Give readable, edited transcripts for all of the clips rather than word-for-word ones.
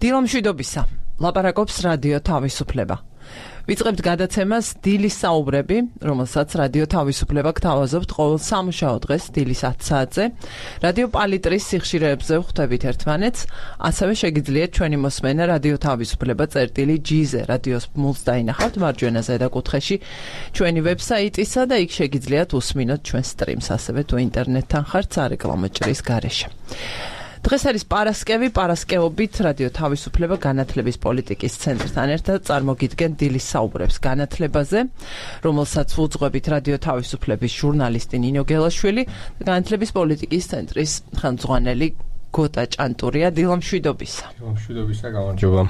დილამშვიდობისა, ლაპარაკობს რადიო თავისუფლება. ვიწყებთ გადაცემას დილის საუბრები, რომელსაც რადიო თავისუფლება გთავაზობთ ყოველ სამუშაო დღეს დილის 10 საათზე. რადიო პალიტრის სიხშირეებზე ვხვდებით ერთმანეთს, ასევე შეგიძლიათ ჩვენი მოსმენა რადიო თავისუფლება წერტილი.gz-ზე რადიოს მულს დაინახავთ მარჯვენა ზედა კუთხეში ჩვენი ვებსაიტისა და იქ შეგიძლიათ უსმინოთ ჩვენ სტრიმს, ასევე თუ ინტერნეტთან ხართ სარეკლამო ჭრის გარეშე. დღეს არის პარასკევობით რადიო თავისუფლება განათლების პოლიტიკის ცენტრთან ერთად წარმოგიდგენ დილის საუბრებს განათლებაზე, რომელსაც უძღვებით რადიო თავისუფლების ჟურნალისტი ნინო გელაშვილი და განათლების პოლიტიკის ცენტრის ხელმძღვანელი გოტა ჭანტურია. დილამშვიდობისა. დილამშვიდობისა, გამარჯობა.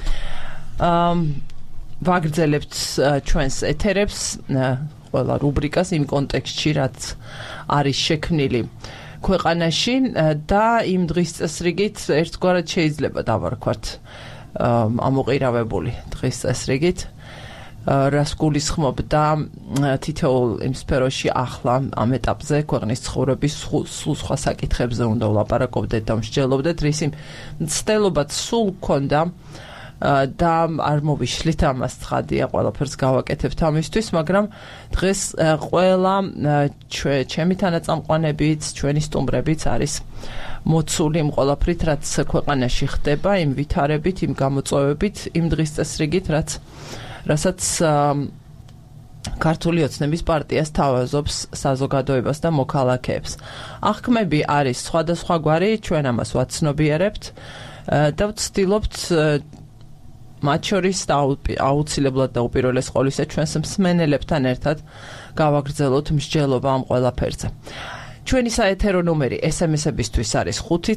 ვაგრძელებთ ჩვენს ეთერებს, ყველა რუბრიკას იმ კონტექსტში, რაც არის შექმნილი ქვეყანაში და იმ დღის წესრიგით ერთგვარად შეიძლება დავარქვათ ამოყირავებული დღის წესრიგით, რას გულისხმობდა თითოეულ იმ სფეროში ახლა ამ ეტაპზე ქვეყნის ცხოვრების სულ სხვა საკითხებზე უნდა ვლაპარაკობდეთ და მსჯელობდეთ, რის მცდელობაც სულ გქონდა და არ მოვიშლით ამას ცხადია, ყველაფერს გავაკეთებთ ამისთვის, მაგრამ დღეს ყველა ჩემი თანაწამყვანებიც, ჩვენი სტუმრებიც არის მოცული იმ ყველაფრით, რაც ქვეყანაში ხდება, იმ ვითარებით, იმ გამოწვევებით, იმ დღის წესრიგით, რასაც ქართული ოცნების პარტიას თავაზობს საზოგადოებას და მოქალაქეებს. აღქმები არის სხვადასხვაგვარი, ჩვენ ამას ვაცნობიერებთ და ვცდილობთ მათ შორის და აუცილებლად და უპირველეს ყოვლისა ჩვენს მსმენელებთან ერთად გავაგრძელოთ მსჯელობა ამ ყველაფერზე. ჩვენი საეთერო ნომერი SMS-ებისთვის არის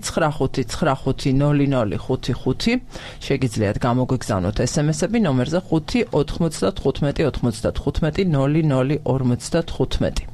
595500555. შეგიძლიათ გამოგვიგზავნოთ SMS-ები ნომერზე 595550055.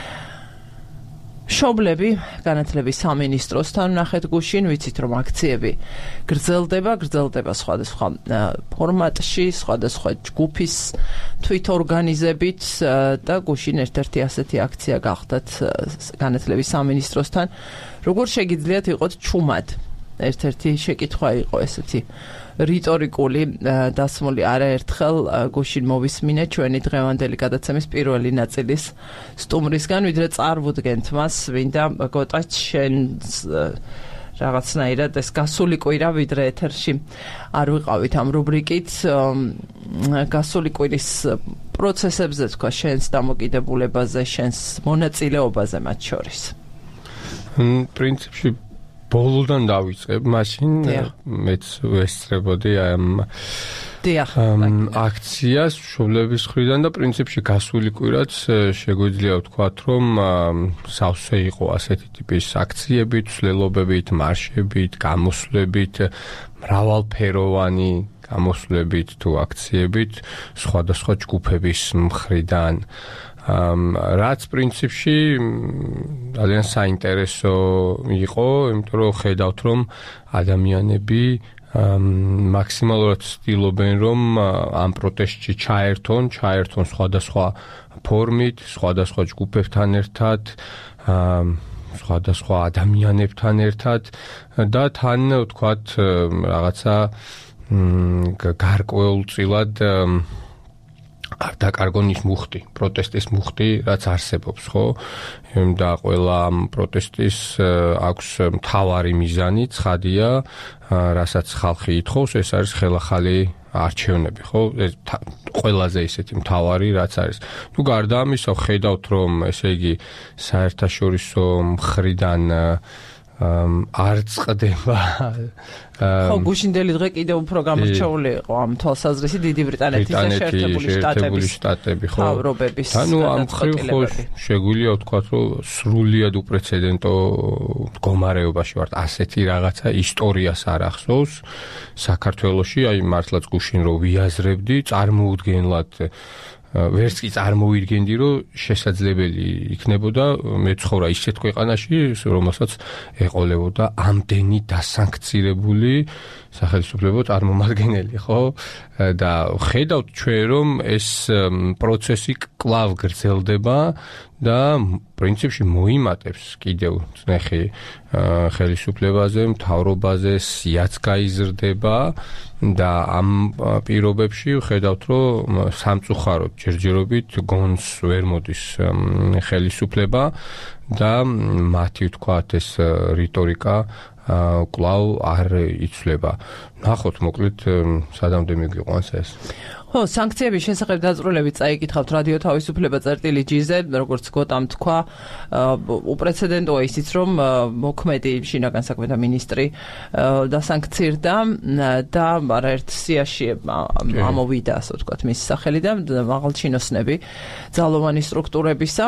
მშობლები განათლების სამინისტროსთან ნახეთ გუშინ, ვიცით რომ აქციები გრძელდება სხვადასხვა ფორმატში, სხვადასხვა ჯგუფის თვითორგანიზებით და გუშინ ერთ-ერთი ასეთი აქცია გახდათ განათლების სამინისტროსთან. როგორ შეგიძლიათ იყოთ ჩუმად? ერთ-ერთი შეკითხვა იყო ესეთი რიტორიკული, დასმული არაერთხელ გუშინ მოვისმინე ჩვენი დღევანდელი გადაცემის პირველი ნაწილის სტუმრისგან, ვიდრე წარვუდგენთ მას, ვინდა გოტა შენს რაღაცნაირად ეს გასული კვირა, ვიდრე ეთერში არ ვიყავით ამ რუბრიკით, გასული კვირის პროცესებზე თქვა, შენს დამოკიდებულებაზე, შენს მონაწილეობაზე მათ შორის. პრინციპში ბოლოდან დავიწყებ, მაშინ მეც ვესწრებოდი ამ აქციას მშობლების მხრიდან და პრინციპში გასული კვირაც შეგვიძლია ვთქვათ, რომ სავსე იყო ასეთი ტიპის აქციებით, ცვლილობებით, მარშებით, გამოსვლებით, მრავალფეროვანი გამოსვლებით თუ აქციებით სხვადასხვა ჯგუფების მხრიდან. რაც პრინციპში ძალიან საინტერესო იყო, იმიტომ რომ ხედავთ, რომ ადამიანები მაქსიმალურად ცდილობენ, რომ ამ პროტესტში ჩაერთონ სხვადასხვა ფორმით, სხვადასხვა ჯგუფებთან ერთად, სხვადასხვა ადამიანებთან ერთად და თან ვთქვათ რაღაცა გარკვეულწილად არ დაკარგონ ის მუხტი, პროტესტის მუხტი, რაც არსებობს, ხო? და ყველა ამ პროტესტის აქვს მთავარი მიზანი, ცხადია, რასაც ხალხი ითხოვს, ეს არის ხელახალი არჩევნები, ხო? ყველაზე ისეთი მთავარი, რაც არის. თუ გარდა ამისა, ხედავთ, რომ ესე იგი საერთაშორისო მხრიდან არ წყდება. ხო, გუშინდელი დღე კიდევ უფრო გამორჩეული იყო ამ თვალსაზრისით დიდი ბრიტანეთის და შეერთებული შტატების მთავრობების. ანუ ამ მხრივ ხო შეგვიძლია ვთქვათ, რომ სრულიად უპრეცედენტო მდგომარეობაში ვართ. ასეთი რაღაცა ისტორიას არ ახსოვს საქართველოში, აი მართლაც გუშინ რო ვიაზრებდი, წარმოუდგენლად ვერც კი წარმოვიდგენდი, რომ შესაძლებელი იქნებოდა მეცხოვრა ისეთ ქვეყანაში, რომელსაც ეყოლებოდა ამდენი დასანქცირებული სახელმწიფო წარმომადგენელი, ხო? და ხედავთ ჩვენ რომ ეს პროცესი კვლავ გრძელდება და პრინციპში მოიმატებს კიდევ წნეხი ხელისუფლებაზე, მთავრობაზე, სიაც გაიზრდება და ამ პირობებში ხედავთ რომ სამწუხაროდ ჯერჯერობით გონს ვერ მოდის ხელისუფლება და მათი ვთქვათ ეს რიტორიკა კვლავ არ იცვლება. ნახოთ მოკლედ სადამდე მიგვიყვანს ეს. ხო, სანქციების შესახებ დაწვრილებით წაიკითხავთ რადიო თავისუფლება წერტილი-G-ზე, როგორც გოტამ თქვა, უპრეცედენტოა ისიც, რომ მოქმედი შინაგან საქმეთა მინისტრი დასანქცირდა და არაერთ სიაში ამოვიდა, ასე ვთქვათ, მისი სახელი და მაღალჩინოსნები ძალოვანი სტრუქტურებისა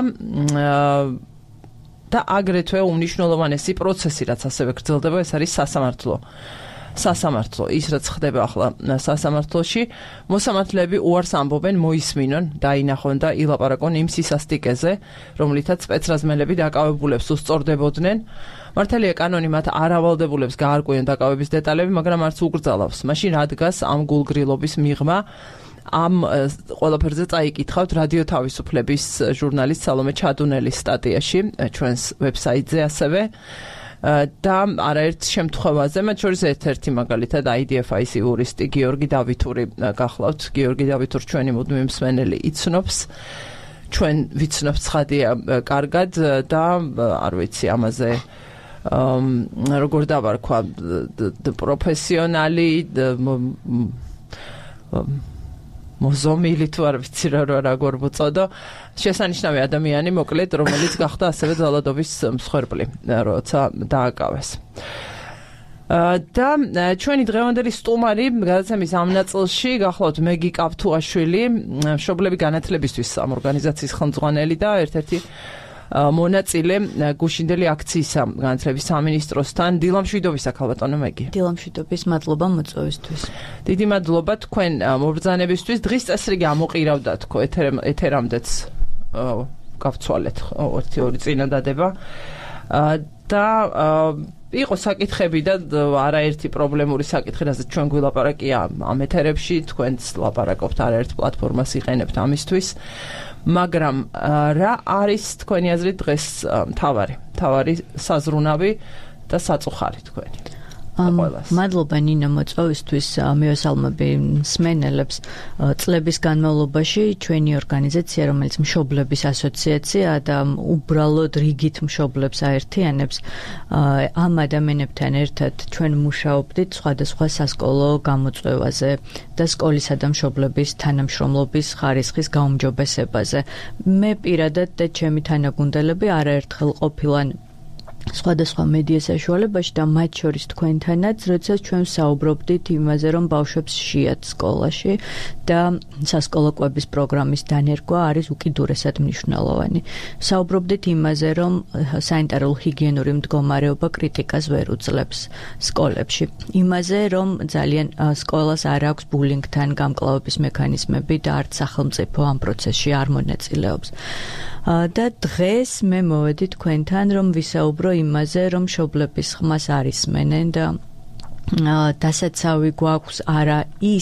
და აგრეთვე უმნიშვნელოვანესი პროცესი, რაც ასევე გრძელდება, ეს არის სასამართლო. ის რაც ხდება ახლა სასამართლოში, მოსამართლეები უარს ამბობენ, მოისმინონ, დაინახონ და ილაპარაკონ იმ სისასტიკეზე, რომლითაც სპეცრაზმელები დაკავებულებს უსწორდებოდნენ. მართალია კანონი მათ არ ავალდებულებს გაარკვიონ დაკავების დეტალები, მაგრამ არც უკრძალავს. მაშინ რა დგას ამ გულგრილობის მიღმა? ამ ყველაფერზე წაიკითხავთ რადიო თავისუფლების ჟურნალისტ სალომე ჩადუნელის სტატიაში ჩვენს ვებსაიტზე ასევე და არაერთ შემთხვევაზე, მათ შორის ერთ-ერთი მაგალითად IDFIC იურისტი გიორგი დავითური გახლავთ. გიორგი დავითური ჩვენი მუდმივი მსმენელი იცნობს. ჩვენ ვიცნობთ ცხადია კარგად და არ ვიცი ამაზე როგორ დავარქვა პროფესიონალი მოზომილი თუ არ ვიცი როგორ მოწოდო შესანიშნავი ადამიანი მოკლედ რომელიც გახდა ასევე ძალადობის მსხვერპლი როცა დააკავეს და ჩვენი დღევანდელი სტუმარი გადაცემის ამ ნაწილში გახლავთ მეგი კავთუაშვილი მშობლები განათლებისთვის ამ ორგანიზაციის ხელმძღვანელი და ერთ-ერთი მონაწილე გუშინდელი აქციისა განათლების სამინისტროსთან. დილამშვიდობისა ქალბატონო მეგი. დილამშვიდობის, მადლობა მოწვევისთვის. დიდი მადლობა თქვენ მობრძანებისთვის. დღის წესრიგი ამოყირავდა თქო ეთერამდეც გავცვალეთ 1-2 წინადადება და იყო საკითხები და არაერთი პრობლემური საკითხი, რასაც ჩვენ გვილაპარაკია ამ ეთერებში, თქვენც ლაპარაკობთ არაერთ პლატფორმას იყენებთ ამისთვის. მაგრამ რა არის თქვენი აზრით დღეს მთავარი საზრუნავი და საწუხარი თქვენი? მადლობა ნინო მოწვევისთვის, მივესალმები მსმენელებს. წლების განმავლობაში ჩვენი ორგანიზაცია, რომელიც მშობლების ასოციაცია და უბრალოდ რიგით მშობლებს აერთიანებს, ამ ადამიანებთან ერთად ჩვენ მუშაობდით სხვადასხვა სასკოლო გამოწვევაზე და სკოლისა და მშობლების თანამშრომლობის ხარისხის გაუმჯობესებაზე. მე პირადად და ჩემი თანაგუნდელები არაერთხელ ყოფილან სხვადასხვა მედია საშუალებაში და მათ შორის თქვენთანაც, როდესაც ჩვენ საუბრობდით იმაზე, რომ ბავშვებს შეიათ სკოლაში და სასკოლო კვების პროგრამის დანერგვა არის უკიდურესად მნიშვნელოვანი. საუბრობდით იმაზე, რომ სანიტარულ-ჰიგიენური მდგომარეობა კრიტიკას ვერ უძლებს სკოლებში. იმაზე, რომ ძალიან სკოლას არ აქვს ბულინგთან გამკლავების მექანიზმები და არც სახელმწიფო ამ პროცესში არ მონაწილეობს. და დღეს მე მოვედი თქვენთან, რომ ვისაუბრო იმაზე, რომ მშობლების ხმას არ ისმენენ და დასაცავი გვაქვს არა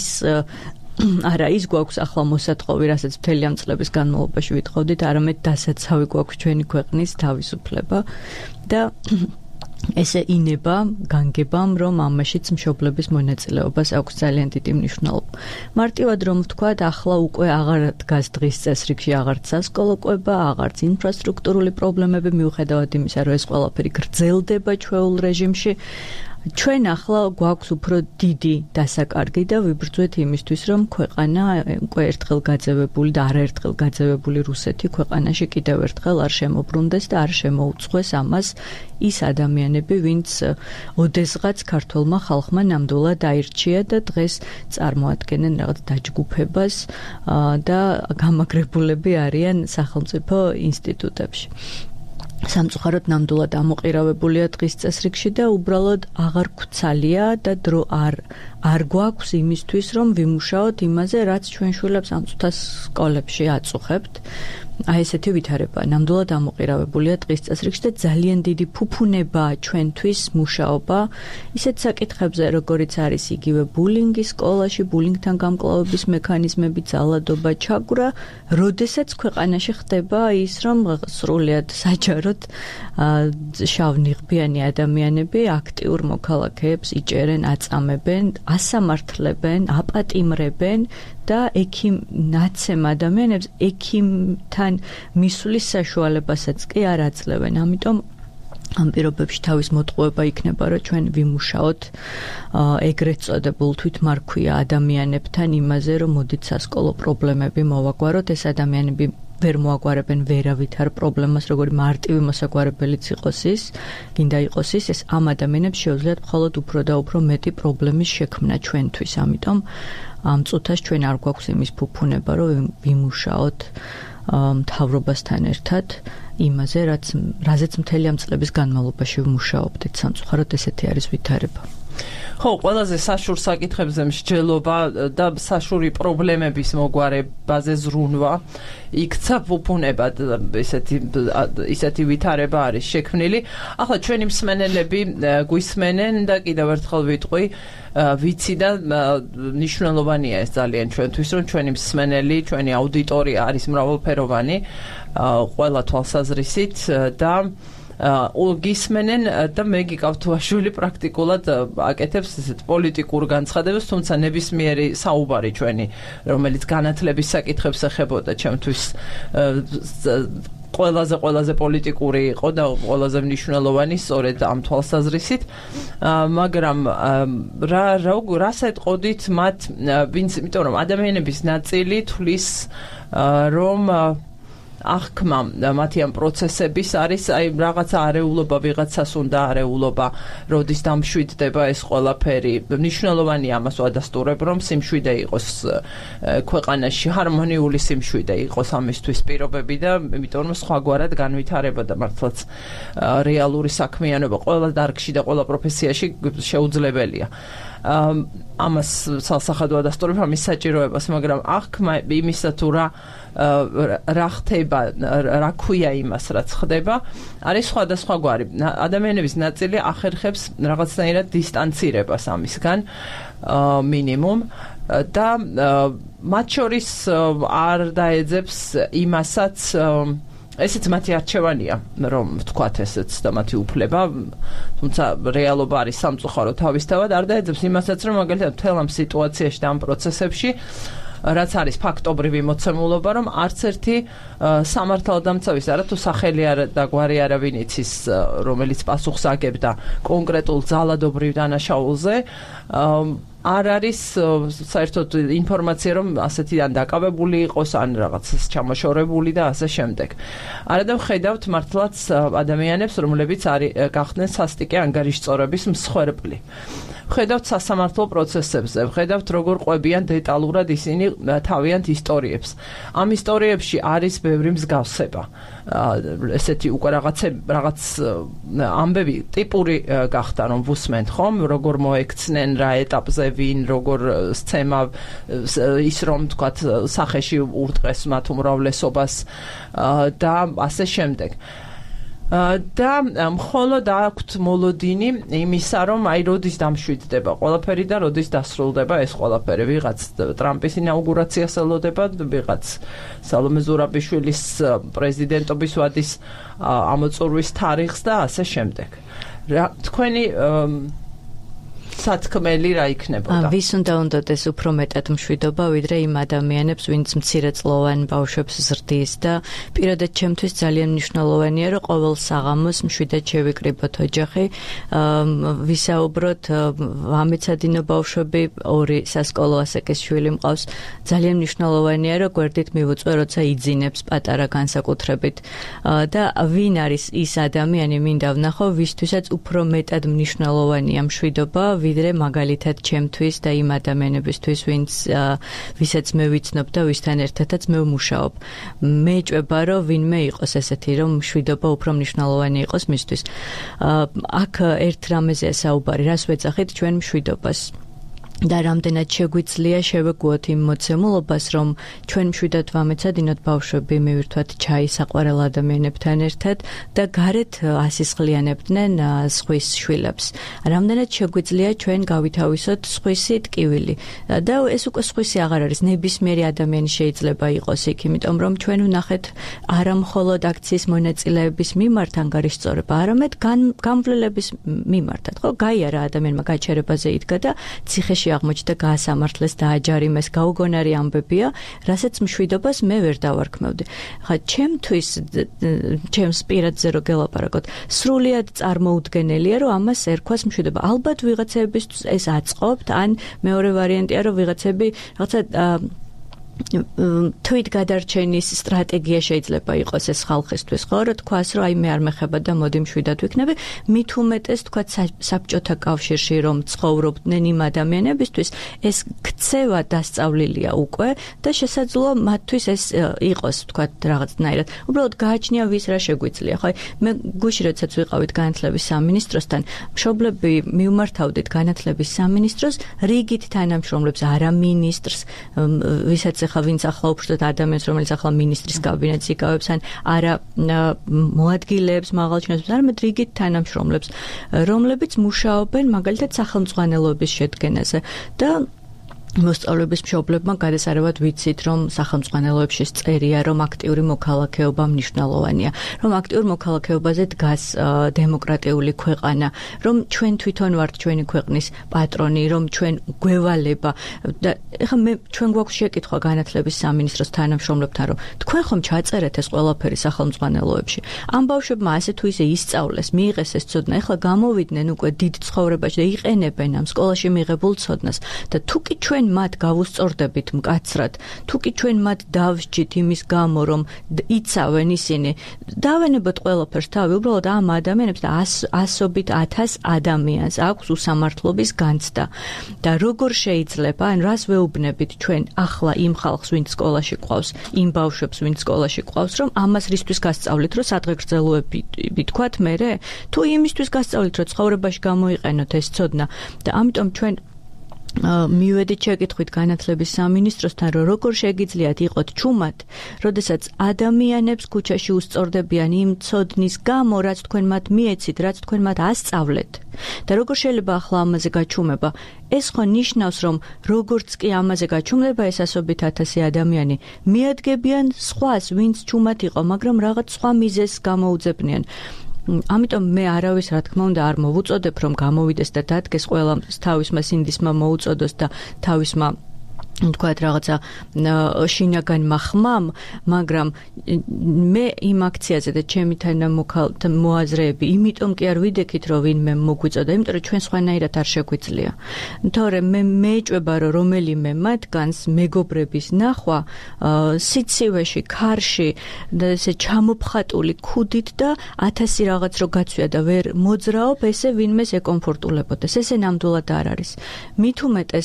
ის გვაქვს ახლა მოსათხოვი, რასაც მთელი ამ წლების განმავლობაში ვითხოვდით, არამედ დასაცავი გვაქვს ჩვენი ქვეყნის თავისუფლება და ესე ინება განგებამ, რომ ამაშიც მშობლების მონაწილეობას აქვს ძალიან დიდი მნიშვნელობა. მარტივად რომ ვთქვათ, ახლა უკვე აღარ დგას დღის წესრიგში აღარც სასკოლო კვება, აღარც ინფრასტრუქტურული პრობლემები, მიუხედავად იმისა, რომ ეს ყველაფერი გრძელდება ჩვეულ რეჟიმში. ჩვენ ახლა გვაქვს უფრო დიდი დასაკარგი და ვიბრძვით იმისთვის, რომ ქვეყანა უკვე ერთხელ გაძევებული და არაერთხელ გაძევებული რუსეთი ქვეყანაში კიდევ ერთხელ არ შემოbrunდეს და არ შემოუწყვეს ამას ის ადამიანები, ვინც ოდესღაც ქართველმა ხალხმა ნამდვილად აირჩია და დღეს წარმოადგენენ რაღაც დაჯგუფებას და გამაგრებულები არიან სახელმწიფო ინსტიტუტებში. სამწუხაროდ ნამდვილად ამოყირავებულია დღის წესრიგში და უბრალოდ აღარ გვცალია და დრო არ გვაქვს იმისთვის, რომ ვიმუშაოთ იმაზე, რაც ჩვენ შვილებს ამ წუთას სკოლებში აწუხებთ აი ესეთი ვითარება ნამდვილად ამოყირავებულია დღის წესრიგში და ძალიან დიდი ფუფუნებაა ჩვენთვის მუშაობა ისეთ საკითხებზე, როგორიც არის იგივე ბულინგი სკოლაში, ბულინგთან გამკლავების მექანიზმები, ძალადობა, ჩაგვრა, როდესაც ქვეყანაში ხდება ის, რომ სრულიად საჯაროდ შავნიღბიანი ადამიანები აქტიურ მოქალაქეებს იჭერენ, აწამებენ, ასამართლებენ, აპატიმრებენ და ნაცემ ადამიანებს ექიმთან მისვლის საშუალებასაც კი არ აძლევენ. ამიტომ ამ პირობებში თავის მოტყუება იქნება, რომ ჩვენ ვიმუშაოთ ეგრეთ წოდებულ თვითმარქვია ადამიანებთან იმაზე, რომ მოდით სასკოლო პრობლემები მოვაგვაროთ. ეს ადამიანები ვერ მოაგვარებენ ვერავითარ პრობლემას, როგორი მარტივი მოსაგვარებელიც იყოს ის, გინდა იყოს ის, ეს ამ ადამიანებს შეუძლიათ მხოლოდ უფრო და უფრო მეტი პრობლემის შექმნა ჩვენთვის. ამიტომ ამ წუთას ჩვენ არ გვაქვს იმის ფუფუნება, რომ ვიმუშაოთ მთავრობასთან ერთად იმაზე, რაზეც მთელი ამ წლების განმავლობაში ვმუშაობდით. სამწუხაროდ ესეთი არის ვითარება. ხო, ყველაზე საშურ საკითხებზე მსჯელობა და საშური პრობლემების მოგვარებაზე ზრუნვა იქცა ფუფუნება, ისეთი ვითარება არის შექმნილი. ახლა ჩვენი მსმენელები გვისმენენ და კიდევ ერთხელ ვიტყვი, ვიცი და მნიშვნელოვანია ეს ძალიან ჩვენთვის, რომ ჩვენი მსმენელი, ჩვენი აუდიტორია არის მრავალფეროვანი, ყველა თვალსაზრისით და გისმენენ და მე გიკავთუაშვილი პრაქტიკულად აკეთებს ესეთ პოლიტიკურ განცხადებას, თუმცა ნებისმიერი საუბარი ჩვენი, რომელიც განათლების საკითხებს ეხებოდა, ჩემთვის ყველაზე პოლიტიკური იყო და ყველაზე მნიშვნელოვანი სწორედ ამ თვალსაზრისით, მაგრამ რას ეტყოდით მათ, იმიტომ რომ ადამიანების ნაწილი თulis რომ აღქმა მათი ამ პროცესების არის აი რაღაცა არეულობა, ვიღაცას უნდა არეულობა, როდის დამშვიდდება ეს ყველაფერი. მნიშვნელოვანია ამას ვადასტურებ, რომ სიმშვიდე იყოს ქვეყანაში, ჰარმონიული სიმშვიდე იყოს ამისთვის პირობები და იმიტომ რომ სხვაგვარად განვითარებოდა მართლაც რეალური საქმიანობა ყველა დარგში და ყველა პროფესიაში შეუძლებელია. ამას სალსახად ვადასტურებ ამის საჭიროებას, მაგრამ აღქმა იმისა თუ რა ხდება, რა ქვია იმას, რაც ხდება, არის სხვადასხვაგვარი. ადამიანების ნაწილი ახერხებს რაღაცნაირად დისტანცირებას ამისგან მინიმუმ და მათ შორის არ დაეძებს იმასაც ესეც მათი არჩევანია, რომ ვთქვათ ესეც და მათი უფლება, თუმცა რეალობა არის სამწუხარო თავისთავად, არ დაეძებს იმასაც, რომ მაგალითად მთელ ამ სიტუაციაში და ამ პროცესებში რაც არის ფაქტობრივი მოცემულობა, რომ არც ერთი სამართალდამცავის არა თუ სახელი არა და გვარი არავინ იცის, რომელიც პასუხს აგებდა კონკრეტულ ძალადობრივ დანაშაულზე, არ არის საერთოდ ინფორმაცია, რომ ასეთიდან დაკავებული იყოს, ან რაღაცას ჩამოშორებული და ასე შემდეგ. არადა ვხედავთ მართლაც ადამიანებს, რომლებიც გახდნენ სასტიკე ანგარიშწორების მსხვერპლი. ვხედავთ სასამართლო პროცესებზე, ვხედავთ როგორ ყვებიან დეტალურად ისინი თავიანთ ისტორიებს. ამ ისტორიებში არის ბევრი მსგავსება. ესეთი უკვე რაღაც ამბები ტიპური გახდა, რომ ვუსმენთ ხომ, როგორ მოექცნენ რა ეტაპზე ვინ, როგორ სცემა ის რომ თქვათ სახეში ურტყეს მათ უმრავლესობას და ასე შემდეგ. და მხოლოდ აქვთ მოლოდინი იმისა, რომ აი როდის დამშვიდდება ყველაფერი და როდის დასრულდება ეს ყველაფერი. ვიღაც ტრამპის ინაუგურაციას ელოდება, ვიღაც სალომე ზურაბიშვილის პრეზიდენტობის ვადის ამოწურვის თარიღს და ასე შემდეგ. თქვენი სათქმელი რა იქნებოდა? ვის უნდა უნდოდეს უფრო მეტად მშვიდობა, ვიდრე იმ ადამიანებს, ვინც მცირეწლოვან ბავშვებს ზრდის და პირადად ჩემთვის ძალიან მნიშვნელოვანია, რომ ყოველ საღამოს მშვიდად შევიკრიბოთ ოჯახი, ვისაუბროთ, ამეცადინო ბავშვები, 2 სასკოლო ასაკის შვილი მყავს, ძალიან მნიშვნელოვანია, რომ გვერდით მივუწვე, როცა იძინებს პატარა განსაკუთრებით და ვინ არის ის ადამიანი, მინდა ვნახო, ვისთვისაც უფრო მეტად მნიშვნელოვანია მშვიდობა, ვიდრე მაგალითად ჩემთვის და იმ ადამიანებისთვის, ვისაც მე ვიცნობ და ვისთან ერთადაც მე ვმუშაობ. მე ჭვება, რომ ვინმე იყოს ესეთი, რომ მშვიდობა უფრო მნიშვნელოვანი იყოს მისთვის. აქ ერთ რამეზეა საუბარი, რას ვეძახით ჩვენ მშვიდობას. და რამდენად შეგვიძლია შევეგუოთ იმ მოცემულობას, რომ ჩვენ მშვიდად ვამეცადინოთ ბავშვები მივირთვათ ჩაი საყვარელ ადამიანებთან ერთად და გარეთ ასისხლიანებდნენ სხვის შვილებს. რამდენად შეგვიძლია ჩვენ გავითავისოთ სხვისი ტკივილი და ეს უკვე სხვისი აღარ არის, ნებისმიერი ადამიანი შეიძლება იყოს იქ, იმიტომ რომ ჩვენ ვნახეთ არა მხოლოდ აქციის მონაწილეების მიმართ ანგარიშწორება, არამედ გამვლელების მიმართად. ხო, გაიარა ადამიანმა გაჩერებაზე იდგა და ციხეში აღმოჩნდა გაასამართლეს და აჯარიმეს, გაუგონარი ამბებია, რასაც მშვიდობას მე ვერ დავარქმევდი. ხა ჩემთვის, ჩემს პირადზე რო გელაპარაკოთ, სრულიად წარმოუდგენელია, რომ ამას ერქვას მშვიდობა. ალბათ ვიღაცებისთვის ეს აწყობთ, ან მეორე ვარიანტია, რომ ვიღაცები რაღაცა თვით გადარჩენის სტრატეგია შეიძლება იყოს ეს ხალხისთვის, ხო, რა თქვას, რომ აი მე არ მეხება და მოდი მშვიდად ვიქნები, მით უმეტეს თქვა საბჭოთა კავშირში რომ ცხოვრობდნენ იმ ადამიანებისთვის, ეს ქცევა დასწავლილია უკვე და შესაძლოა მათთვის ეს იყოს, თქვა რაღაცნაირად. უბრალოდ გააჩნია ვის რა შეგვიძლია, ხო, მე გუში როდესაც ვიყავით განათლების სამინისტროსთან, მშობლები მივმართავდით განათლების სამინისტროს რიგით თანამშრომლებს, არა მინისტრს, ვისაც ახლა ვინც ახლა უბრალოდ ადამიანს, რომელიც ახლა მინისტრის კაბინეტს იკავებს, ან არა მოადგილეებს, მაღალჩინოსებს, არამედ რიგით თანამშრომლებს, რომლებიც მუშაობენ მაგალითად სახელმწიფოების შედგენაზე და მოსწავლეების მშობლებმა გადასარევად ვიცით, რომ სახელმწიფოებში წერია, რომ აქტიური მოქალაქეობა მნიშვნელოვანია, რომ აქტიურ მოქალაქეობაზე დგას დემოკრატიული ქვეყანა, რომ ჩვენ თვითონ ვართ ჩვენი ქვეყნის პატრონი, რომ ჩვენ გვევალება და ეხლა ჩვენ გვაქვს შეკითხვა განათლების სამინისტროს თანამშრომლებთან, რომ თქვენ ხომ ჩაწერეთ ეს ყველაფერი სახელმწიფოებში? ამ ბავშვებმა ასე თუ ისე ისწავლეს, მიიღეს ეს ცოდნა, ეხლა გამოვიდნენ უკვე დიდ ცხოვრებაში და იყენებენ ამ სკოლაში მიღებულ ცოდნას და თუკი ჩვენ მათ გავუსწორდებით მკაცრად, თუკი ჩვენ მათ დავსჯით იმის გამო, რომ იცავენ ისინი, დავენებოთ ყველაფერს თავი, უბრალოდ ამ ადამიანებს და ასობით 1000 ადამიანს აქვს უსამართლობის განცდა. და როგორ შეიძლება, ან რას ვეუბნებით ჩვენ ახლა იმ ხალხს, ვინც სკოლაში ყავს, იმ ბავშვებს, ვინც სკოლაში ყავს, რომ ამას რისთვის გასწავლით, რომ სადღეგრძელოები თქვათ მერე, თუ იმისთვის გასწავლით, რომ ცხოვრებაში გამოიყენოთ ეს ცოდნა და ამიტომ ჩვენ მივედით შეკითხვით განათლების სამინისტროსთან, რომ როგორ შეგიძლიათ იყოთ ჩუმად, როდესაც ადამიანებს ქუჩაში უსწორდებიან იმ ცოდნის გამო, რაც თქვენ მათ მიეცით, რაც თქვენ მათ ასწავლეთ. და როგორ შეიძლება ახლა ამაზე გაჩუმება? ეს ხო ნიშნავს, რომ როგორც კი ამაზე გაჩუმდება ეს ასობით 1000 ადამიანი, მიადგებიან სხვას, ვინც ჩუმად იყო, მაგრამ რაღაც სხვა მიზეზს გამოუძებნიან. ამიტომ მე არავის რა თქმა უნდა არ მოვუწოდებ რომ გამოვიდეს და დადგეს ყველა თავისმა სინდისმა მოუწოდოს და თავისმა თქვათ რაღაცა შინაგანმა ხმამ, მაგრამ მე იმ აქციაზე და ჩემი თანამოაზრეები, იმიტომ კი არ ვიდექით, რომ ვინმე მოგვიწოდა, იმიტომ რომ ჩვენ სხვანაირად არ შეგვიძლია. თორემ მე მეეჭვება, რომ რომელიმე მათგანს მეგობრების ნახვა სიცივეში, ქარში და ესე ჩამოფხატული ქუდით და 1000 რაღაც რო გაცვია და ვერ მოძრაობ, ესე ვინმეს ეკომფორტულებოდეს. ესე ნამდვილად არ არის. მით უმეტეს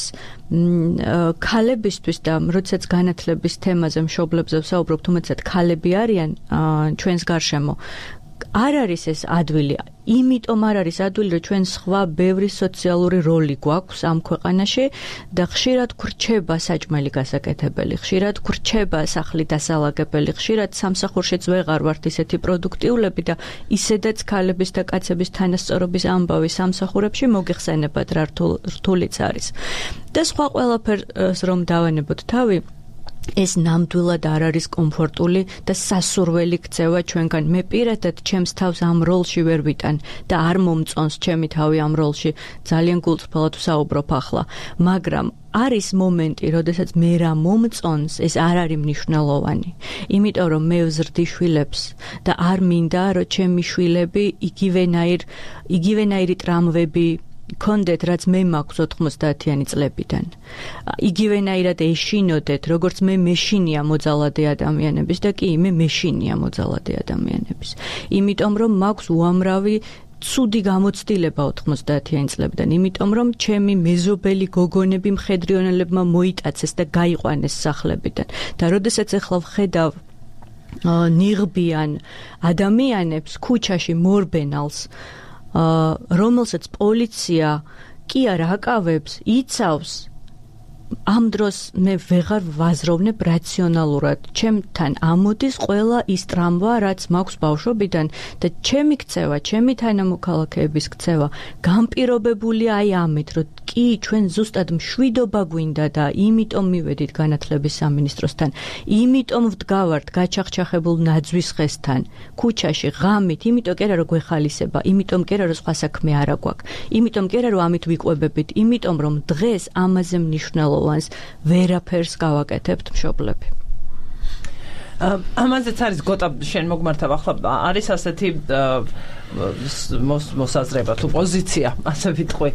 ქალებისთვის და როდესაც განათლების თემაზე მშობლებზე ვსაუბრობთ, უმეტესად ქალები არიან ჩვენს გარშემო. არ არის ეს ადვილი, იმიტომ არ არის ადვილი, რომ ჩვენ სხვა ბევრი სოციალური როლი გვაქვს ამ ქვეყანაში და ხშირად გვრჩება საჭმელი გასაკეთებელი, ხშირად გვრჩება სახლი დასალაგებელი, ხშირად სამსახურშიც ვეღარ ვართ ისეთი პროდუქტიულები და ისედაც ქალების და კაცების თანასწორობის ამბავი სამსახურებში მოგიხსენებათ რა რთულიც არის. და სხვა ყველაფერს რომ დავანებოთ თავი, ეს ნამდვილად არ არის კომფორტული და სასურველი ქცევა ჩვენგან. მე პირადად ჩემს თავს ამ როლში ვერ ვიტან და არ მომწონს ჩემი თავი ამ როლში. ძალიან გულწრფელად ვსაუბრობ ახლა, მაგრამ არის მომენტი, როდესაც მე რა მომწონს, ეს არ არის მნიშვნელოვანი. იმიტომ რომ მე ვზრდი შვილებს და არ მინდა, რომ ჩემი შვილები იგივენაირი ტრამვები კონდეთ, რაც მე მაქვს 90-იანი წლებიდან. იგივენაირად ეშინოდეთ, როგორც მე მეშინია მოძალადე ადამიანების და კი მე მეშინია მოძალადე ადამიანების. იმიტომ რომ მაქვს უამრავი ცუდი გამოცდილება 90-იანი წლებიდან, იმიტომ რომ ჩემი მეზობელი გოგონები მხედრიონელებმა მოიტაცეს და გაიყვანეს სახლებიდან. და როდესაც ახლა ვხედავ ნიღბიან ადამიანებს ქუჩაში მორბენალს, რომელსაც პოლიცია კი არა აკავებს, იცავს ამ დროს მე ვეღარ ვაზროვნებ რაციონალურად. ჩემთან ამოდის ყველა ის ტრამვა, რაც მაქვს ბავშვობიდან და ჩემი ქცევა, ჩემი თანამოქალაქეების ქცევა განპირობებულია აი ამით, რომ კი ჩვენ ზუსტად მშვიდობა გვინდა და იმიტომ მივედით განათლების სამინისტროსთან, იმიტომ ვდგავართ გაჩახჩახებულ ნაძვის ხესთან, ქუჩაში ღამით, იმიტომ კი არა რომ გვეხალისება, იმიტომ კი არა რომ სხვა საქმე არ აქვს, იმიტომ კი არა რომ ამით ვიყვებებით, იმიტომ რომ დღეს ამაზე მნიშვნელოვანს ვერაფერს გავაკეთებთ მშობლები. ამაზეც არის გოტა შენ მოგმართავ ახლა არის ასეთი მოსაზრება თუ პოზიცია, ასე ვიტყვი.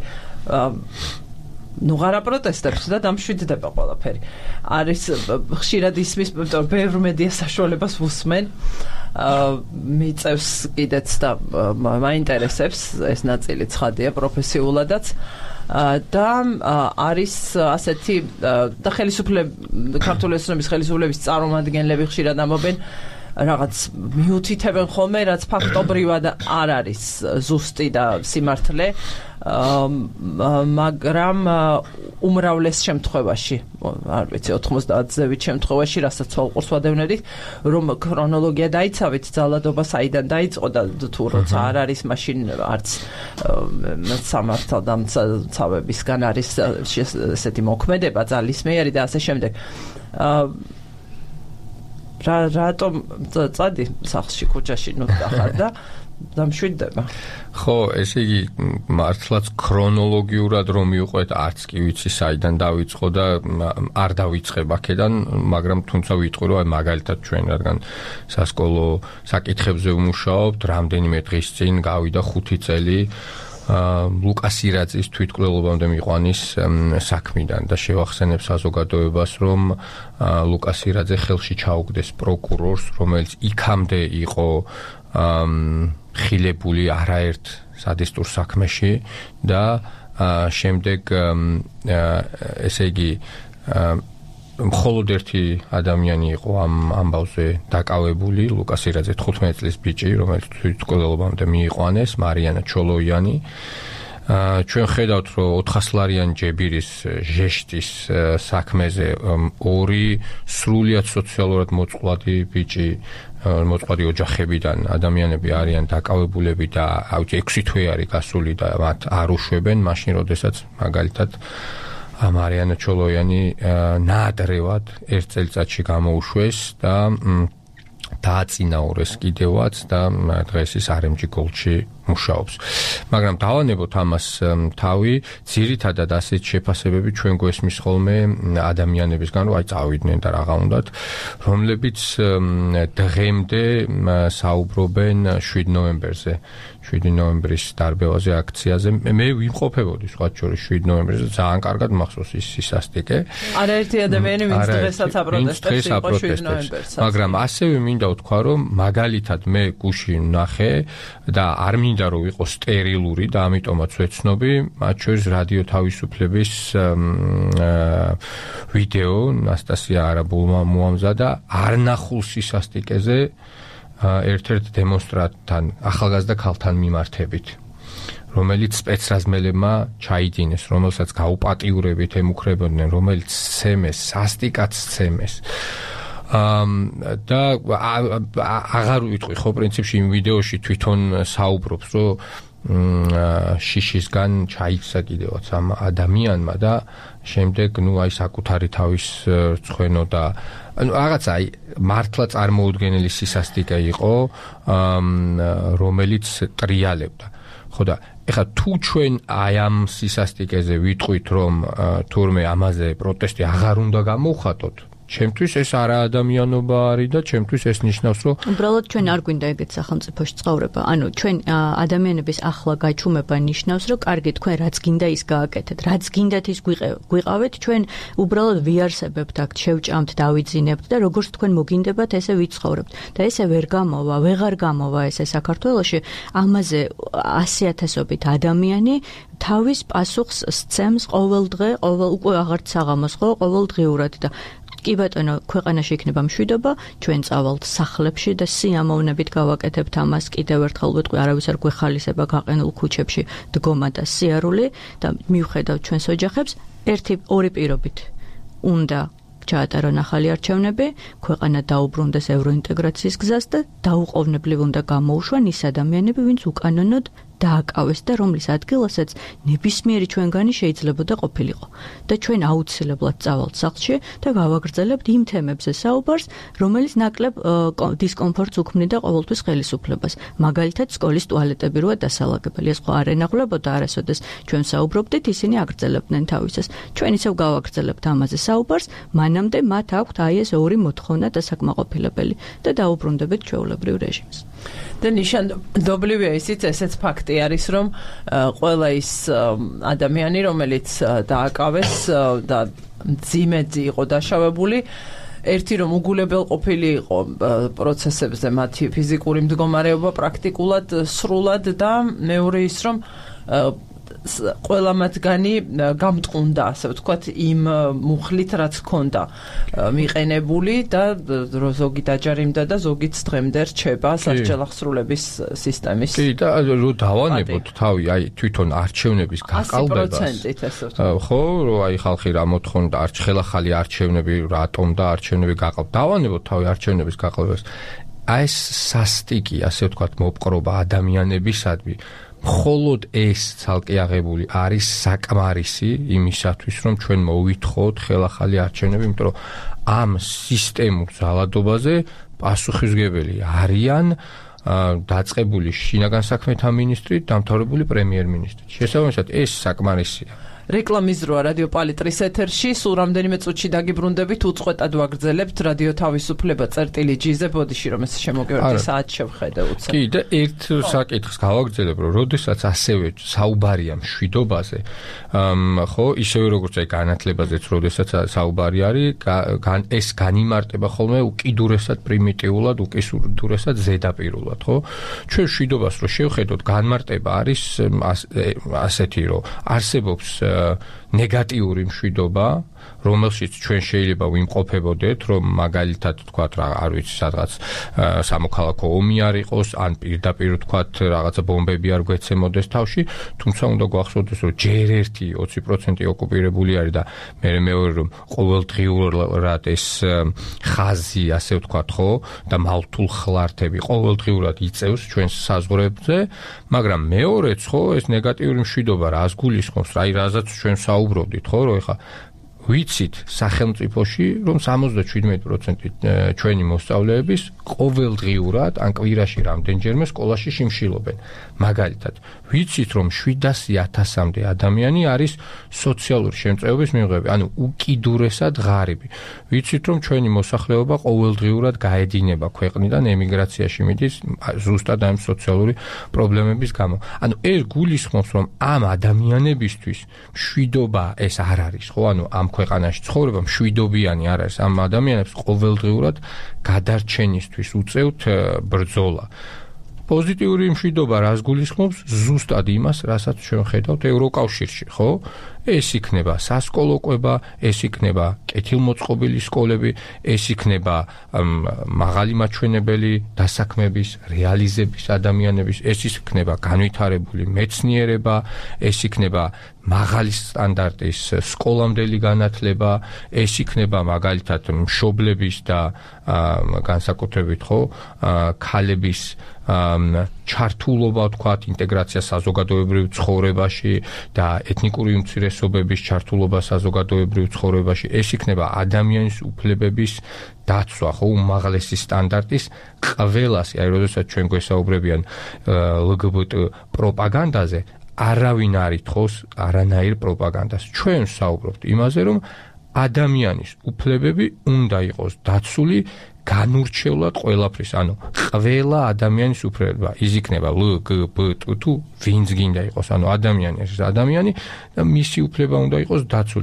ნუღარა პროტესტებს და დამშვიდდება ყველაფერი. არის ხშირად ისმის, ბევრ მედია საშუალებას ვუსმენ. მიწევს კიდეც და მაინტერესებს ეს ნაწილი ცხადია პროფესიულადაც. და არის ასეთი და ქართული ოცნების ხელისუფლების წარმომადგენლები ხშირად ამბობენ რაღაც მიუთითებენ ხოლმე, რაც ფაქტობრივად არ არის ზუსტი და სიმართლე, მაგრამ უმრავლეს შემთხვევაში, არ ვიცი, 90%-ზე შემთხვევაში, რასაც ვყურს ვადევნებდით, რომ ქრონოლოგია დაიცავით, ძალადობა საიდან დაიწყო და თუ როცა არ არის, მაშინ არც სამართალდამცავებისგან არის ესეთი მოქმედება, ძალისმიერი და ასე შემდეგ. რატომ წადი სახლში, ქუჩაში ნუთხარ და დამშვიდდება? ხო, ესე იგი მართლაც ქრონოლოგიურად რომ მივყვეთ, არც კი ვიცი საიდან დაიწყო და არ დავიწყებ აქედან, მაგრამ თუმცა ვიტყვი, რომ მაგალითად ჩვენ რადგან სასკოლო საკითხებზე ვმუშაობთ, რამდენიმე დღის წინ გავიდა 5 წელი ლუკას ირაძის თვითმკვლელობამდე მიყვანის საქმიდან და შევახსენებ საზოგადოებას, რომ ლუკას ირაძე ხელში ჩაუგდეს პროკურორს, რომელიც იქამდე იყო ხილებული არაერთ სადისტურ საქმეში და შემდეგ ესე იგი მხოლოდ ერთი ადამიანი იყო ამ ამბავზე დაკავებული, ლუკას ირაძე 15 წლის ბიჭი, რომელიც თვითმკვლელობამდე მიიყვანეს, მარიანა ჩოლოიანი. ჩვენ ხედავთ, რომ 400 ლარიანი ჯებირის ჟეშტის საქმეზე ორი სრულიად სოციალურად მოწყვლადი ბიჭი, მოწყვლადი ოჯახებიდან ადამიანები არიან დაკავებულები და 6 თვე არის გასული და მათ არ უშვებენ, მაშინ როდესაც მაგალითად მარიანა ჩოლოიანი ნაადრევად 1 წელიწადში გამოუშვეს და დააწინაურეს კიდევაც და დღეს ის RMG Gold-ში მუშაობს. მაგრამ დავანებოთ ამას თავი, ძირითადად ასეთ შეფასებები ჩვენ გვესმის ხოლმე ადამიანებისგან, რომ აი წავიდნენ და რაღა უნდათ, რომლებიც დღემდე საუბრობენ 7 ნოემბერზე. 7 ნოემბრის დარბევაზე აქციაზე. მე ვიმყოფებოდი სხვა შორის 7 ნოემბერზე, ძალიან კარგად მახსოვს ის სისასტიკე. არაერთი ადამიანი ვინც დღესაც აპროტესტებს იყო 7 ნოემბერს. მაგრამ ასევე მინდა ვთქვა, რომ მაგალითად მე გუში ვნახე და არ მინდა რომ იყო სტერილური და ამიტომაც ვეცნობი, მათ შორის რადიო თავისუფლების ვიდეო ნასტასია არაბულმა მოამზადა არნახულ სისასტიკეზე ერთ-ერთ დემონსტრანტთან, ახალგაზრდა ქალთან მიმართებით, რომელიც სპეცრაზმელებმა ჩაიდინეს, რომელსაც გაუპატიურებით ემუქრებოდნენ, რომელიც სცემეს, სასტიკად სცემეს. და აღარ ვიტყვი ხო პრინციპში იმ ვიდეოში თვითონ საუბრობს, რომ შიშისგან ჩაიქცა კიდევაც ამ ადამიანმა და შემდეგ აი საკუთარი თავის წვენო და რაღაცა აი მართლა წარმოუდგენელი სისასტიკე იყო, რომელიც ტრიალებდა. ხო და ეხლა თუ ჩვენ აი ამ სისასტიკეზე ვიტყვით, რომ თურმე ამაზე პროტესტი აღარ უნდა გამოვხატოთ, ჩემთვის ეს არა ადამიანობა არის და ჩემთვის ეს ნიშნავს, რომ უბრალოდ ჩვენ არ გვინდა ეგეთ სახელმწიფოში ცხოვრება. ანუ ჩვენ ადამიანების ახლა გაჩუმება ნიშნავს, რომ კარგი, თქვენ რაც გინდა ის გააკეთეთ, რაც გინდათ ის გვიყავეთ, ჩვენ უბრალოდ ვიარსებებთ აქ, შევჭამთ, დავიძინებთ და როგორც თქვენ მოგინდებათ, ესე ვიცხოვრებთ. და ესე ვერ გამოვა, ვეღარ გამოვა ესე საქართველოში, ამაზე 100,000-ობით ადამიანი თავის პასუხს სცემს ყოველდღე, უკვე აღარც საღამოს ხო, ყოველდღიურად და კი ბატონო, ქვეყანაში იქნება მშვიდობა, ჩვენ წავალთ სახლებში და სიამოვნებით გავაკეთებთ ამას, კიდევ ერთხელ ვიტყვი, არავის არ გვეხალისება გაყენულ ქუჩებში დგომა და სიარული და მიუხედავთ ჩვენს ოჯახებს, ორი პირობით უნდა ჩაატარონ ახალი არჩევნები, ქვეყანა დაუბრუნდეს ევროინტეგრაციის გზას და დაუყოვნებლივ უნდა გამოუშვან ის ადამიანები, ვინც უკანონოდ დააკავეს და რომლის ადგილასაც ნებისმიერი ჩვენგანი შეიძლებოდა ყოფილიყო. და ჩვენ აუცილებლად წავალთ სახლში და გავაგრძელებთ იმ თემებზე საუბარს, რომელიც ნაკლებ დისკომფორტს უქმნიდა ყოველთვის ხელისუფლებას. მაგალითად, სკოლის ტუალეტები როა დასალაგებელი. ეს ხო არ ენახულებოდა არასოდეს ჩვენ საუბრობდით, ისინი აგრძელებდნენ თავისას. ჩვენ ისევ გავაგრძელებთ ამაზე საუბარს, მანამდე მათ აქვთ აი ეს ორი მოთხოვნა დასაკმაყოფილებელი და დაუბრუნდებით ჩვეულებრივ რეჟიმს. და ნიშანდობლივია ისიც ესეც ფაქტი არის, რომ ყველა ის ადამიანი, რომელიც დააკავეს და ძიმეძი იყო დაშავებული, ერთი რომ უგულებელ ყოფილი იყო პროცესებზე მათი ფიზიკური მდგომარეობა პრაქტიკულად სრულად და მეორე ის რომ ყველა მათგანი გამტყუნდა, ასე ვთქვათ, იმ მუხლით, რაც ჰქონდა მიყენებული და ზოგი დაჯარიმდა და ზოგიც დღემდე რჩება სასჯელახსრულების სისტემის. კი, და რო დავანებოთ თავი, აი თვითონ არჩევნების გაყალბებას. 100%-ით ასე ვთქვათ. ხო, რო აი ხალხი რა მოთხოვდა, ხელახალი არჩევნები, რატომ და არჩევნები გაყალბდა. დავანებოთ თავი არჩევნების გაყალბებას. აი ეს სასტიკი, ასე ვთქვათ, მოპყრობა ადამიანებისადმი მხოლოდ ეს ცალკე აღებული არის საკმარისი იმისათვის, რომ ჩვენ მოვითხოვოთ ხელახალი არჩევნები, იმიტომ რომ ამ სისტემურ ძალადობაზე პასუხისმგებელი არიან დაწყებული შინაგან საქმეთა მინისტრი, დამთავრებული პრემიერ-მინისტრი. შესაბამისად, ეს საკმარისია. რეკლამის დროა რადიო პალიტრის ეთერში, სულ რამდენიმე წუთში დაგიბრუნდებით, უწყვეტად ვაგრძელებთ რადიო თავისუფლება წერტილი-G-ზე, ბოდიში რომ ეს შემოგევარდი საათ შევხედე უცებ. კი, და ერთ საკითხს გავაგრძელებ, რომ როდესაც ასევე საუბარია მშვიდობაზე, ხო, ისევე როგორც აი განათლებაზეც, როდესაც საუბარი არის, ეს განიმარტება ხოლმე უკიდურესად პრიმიტიულად, უკიდურესად ზედაპირულად, ხო? ჩვენ მშვიდობას რო შევხედოთ, განმარტება არის ასეთი, რომ არსებობს ნეგატიური მშვიდობა, რომელშიც ჩვენ შეიძლება ვიმყოფებოდეთ, რომ მაგალითად თქვათ რა, არ ვიცი, სადღაც სამოქალაქო ომი არ იყოს, ან პირდაპირ თქვათ რაღაცა ბომბები არ გვეცემოდეს თავში, თუმცა უნდა გვახსოვდეს, რომ ჯერ ერთი 20% ოკუპირებული არის და მეორე რომ ყოველდღიურად ეს ხაზი, ასე ვთქვათ, ხო, და მალთულ ხლართები ყოველდღიურად იწევს ჩვენს საზღვრებზე, მაგრამ მეორეც, ხო, ეს ნეგატიური მშვიდობა რას გულისხმობს, აი რაზეც ჩვენ საუბრობდით, ხო, რომ ეხა ვიცით სახელმწიფოში, რომ 77% ჩვენი მოსწავლეების ყოველდღიურად ან კვირაში რამდენჯერმე სკოლაში შიმშილობენ. მაგალითად, ვიცით, რომ 700,000-მდე ადამიანი არის სოციალური შემწეობის მიღებები, ანუ უკიდურესად ღარიბი. ვიცით, რომ ჩვენი მოსახლეობა ყოველდღიურად გაედინება ქვეყნიდან, ემიგრაციაში მიდის ზუსტად ამ სოციალური პრობლემების გამო. ანუ ეს გულისხმობს, რომ ამ ადამიანებისთვის მშვიდობა ეს არ არის, ხო, ანუ ამ ქვეყანაში ცხოვრება მშვიდობიანი არ არის. ამ ადამიანებს ყოველდღიურად გადარჩენისთვის უწევთ ბრძოლა. პოზიტიური მშვიდობა რას გულისხმობს? ზუსტად იმას, რასაც ჩვენ ხედავთ ევროკავშირში, ხო? ეს იქნება სასკოლო კვება, ეს იქნება კეთილმოწყობილი სკოლები, ეს იქნება მაღალი მაჩვენებელი დასაქმების, რეალიზების ადამიანების, ეს იქნება განვითარებული მეცნიერება, ეს იქნება მაღალი სტანდარტის სკოლამდელი განათლება, ეს იქნება მაგალითად მშობლების და განსაკუთრებით, ხო, ქალების ჩართულობა, თქვათ, ინტეგრაცია საზოგადოებრივ ცხოვრებაში და ეთნიკური უმცირესობების ჩართულობა საზოგადოებრივ ცხოვრებაში, ეს იქნება ადამიანის უფლებების დაცვა, ხო, უმაღლესი სტანდარტის ყველასი, აი როდესაც ჩვენ გვესაუბრებიან LGBT პროპაგანდაზე, არავინ არ ითხოვს არანაირ პროპაგანდას. ჩვენ საუბრობთ იმაზე, რომ ადამიანის უფლებები უნდა იყოს დაცული განურჩევლად ყველაფრის, ანუ ყველა ადამიანის უფლება, ის იქნება LGBT თუ ვინც გინდა იყოს, ანუ ადამიანი არის ადამიანი და მისი უფლება უნდა იყოს დაცული და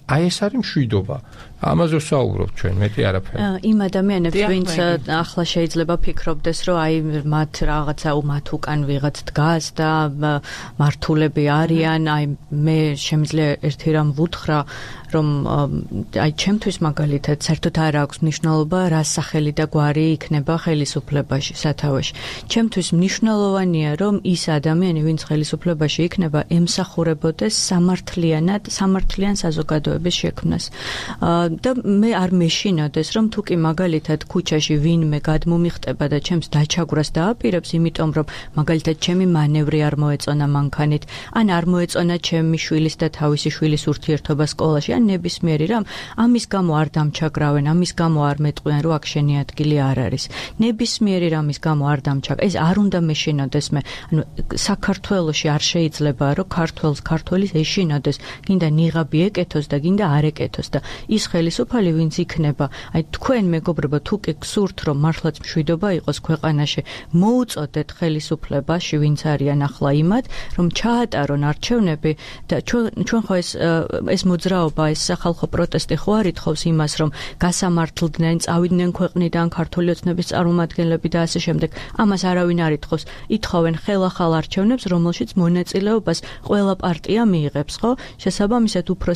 აი ეს არის მშვიდობა. ამაზე ვსაუბრობ ჩვენ, მეტი არაფერი. იმ ადამიანებს, ვინც ახლა შეიძლება ფიქრობდეს, რომ აი მათ რაღაცა მათ უკან ვიღაც დგას და მართულები არიან, აი მე შემიძლია ერთი რამ ვუთხრა, რომ აი ჩემთვის მაგალითად საერთოდ არ აქვს მნიშვნელობა რა სახელი და გვარი იქნება ხელისუფლებაში, სათავეში. ჩემთვის მნიშვნელოვანია, რომ ის ადამიანი, ვინც ხელისუფლებაში იქნება, ემსახურებოდეს სამართლიან საზოგადოების შექმნას. და მე არ მეშინოდეს, რომ თუ კი მაგალითად ქუჩაში ვინმე გადმომიხტება და ჩემს დაჩაგვრას დააპირებს, იმიტომ რომ მაგალითად ჩემი მანევრი არ მოეწონა მანქანით, ან არ მოეწონა ჩემი შვილის და თავისი შვილის ურთიერთობა სკოლაში, ან ნებისმიერი რამ, ამის გამო არ დამჩაგრავენ, ამის გამო არ მეტყვიან, რომ აქ შენი ადგილი არ არის. ნებისმიერი რამის გამო არ დამჩაგრ. ეს არ უნდა მეშინოდეს მე. ანუ საქართველოში არ შეიძლება, რომ ქართველის ეშინოდეს, გინდა ნიღაბი ეკეთოს და გინდა არ ეკეთოს და ის ხელისუფალი ვინც იქნება, აი თქვენ მეგობრებო, თუ კი გსურთ, რომ მართლაც მშვიდობა იყოს ქვეყანაში, მოუწოდეთ ხელისუფლებაში, ვინც არიან ახლა იმად, რომ ჩაატარონ არჩევნები და ჩვენ ხო ეს მოძრაობა, ეს სახალხო პროტესტი ხო არ ითხოვს იმას, რომ გასამართლდნენ, წავიდნენ ქვეყნიდან ქართული ოცნების წარმომადგენლები და ასე შემდეგ. ამას არავინ არ ითხოვს. ითხოვენ ხელახალ არჩევნებს, რომელშიც მონაწილეობას ყველა პარტია მიიღებს, ხო? შესაბამისად უფრო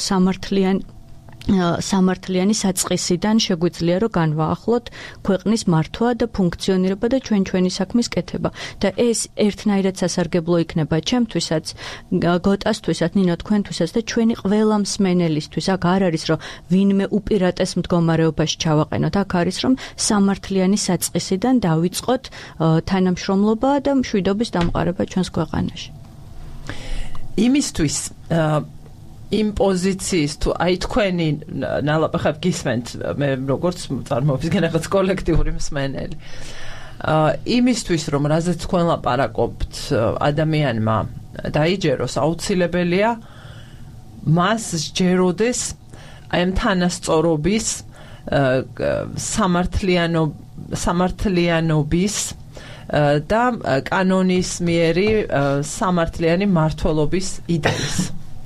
სამართლიანი საწყისიდან შეგვიძლია რომ განვაახლოთ ქვეყნის მართვა და ფუნქციონირება და ჩვენი საქმის კეთება. და ეს ერთნაირად სასარგებლო იქნება ჩემთვისაც, გოტასთვისაც, ნინო თქვენთვისაც და ჩვენი ყველა მსმენელისთვის. აქ არ არის რომ ვინმე უპირატეს მდგომარეობაში ჩავაყენოთ. აქ არის რომ სამართლიანი საწყისიდან დავიწყოთ თანამშრომლობა და მშვიდობის დამყარება ჩვენს ქვეყანაში. იმისთვის იმ პოზიციის თუ აი თქვენი ნალაპეხებ გისმენთ მე როგორც წარმოვიდგენ რაღაც კოლექტიური მსმენელი იმისთვის რომ რაზეც თქვენ ლაპარაკობთ ადამიანმა დაიჯეროს აუცილებელია მას სჯეროდეს აი ამ თანასწორობის სამართლიანობის და კანონისმიერი სამართლიანი მართლობის იდეის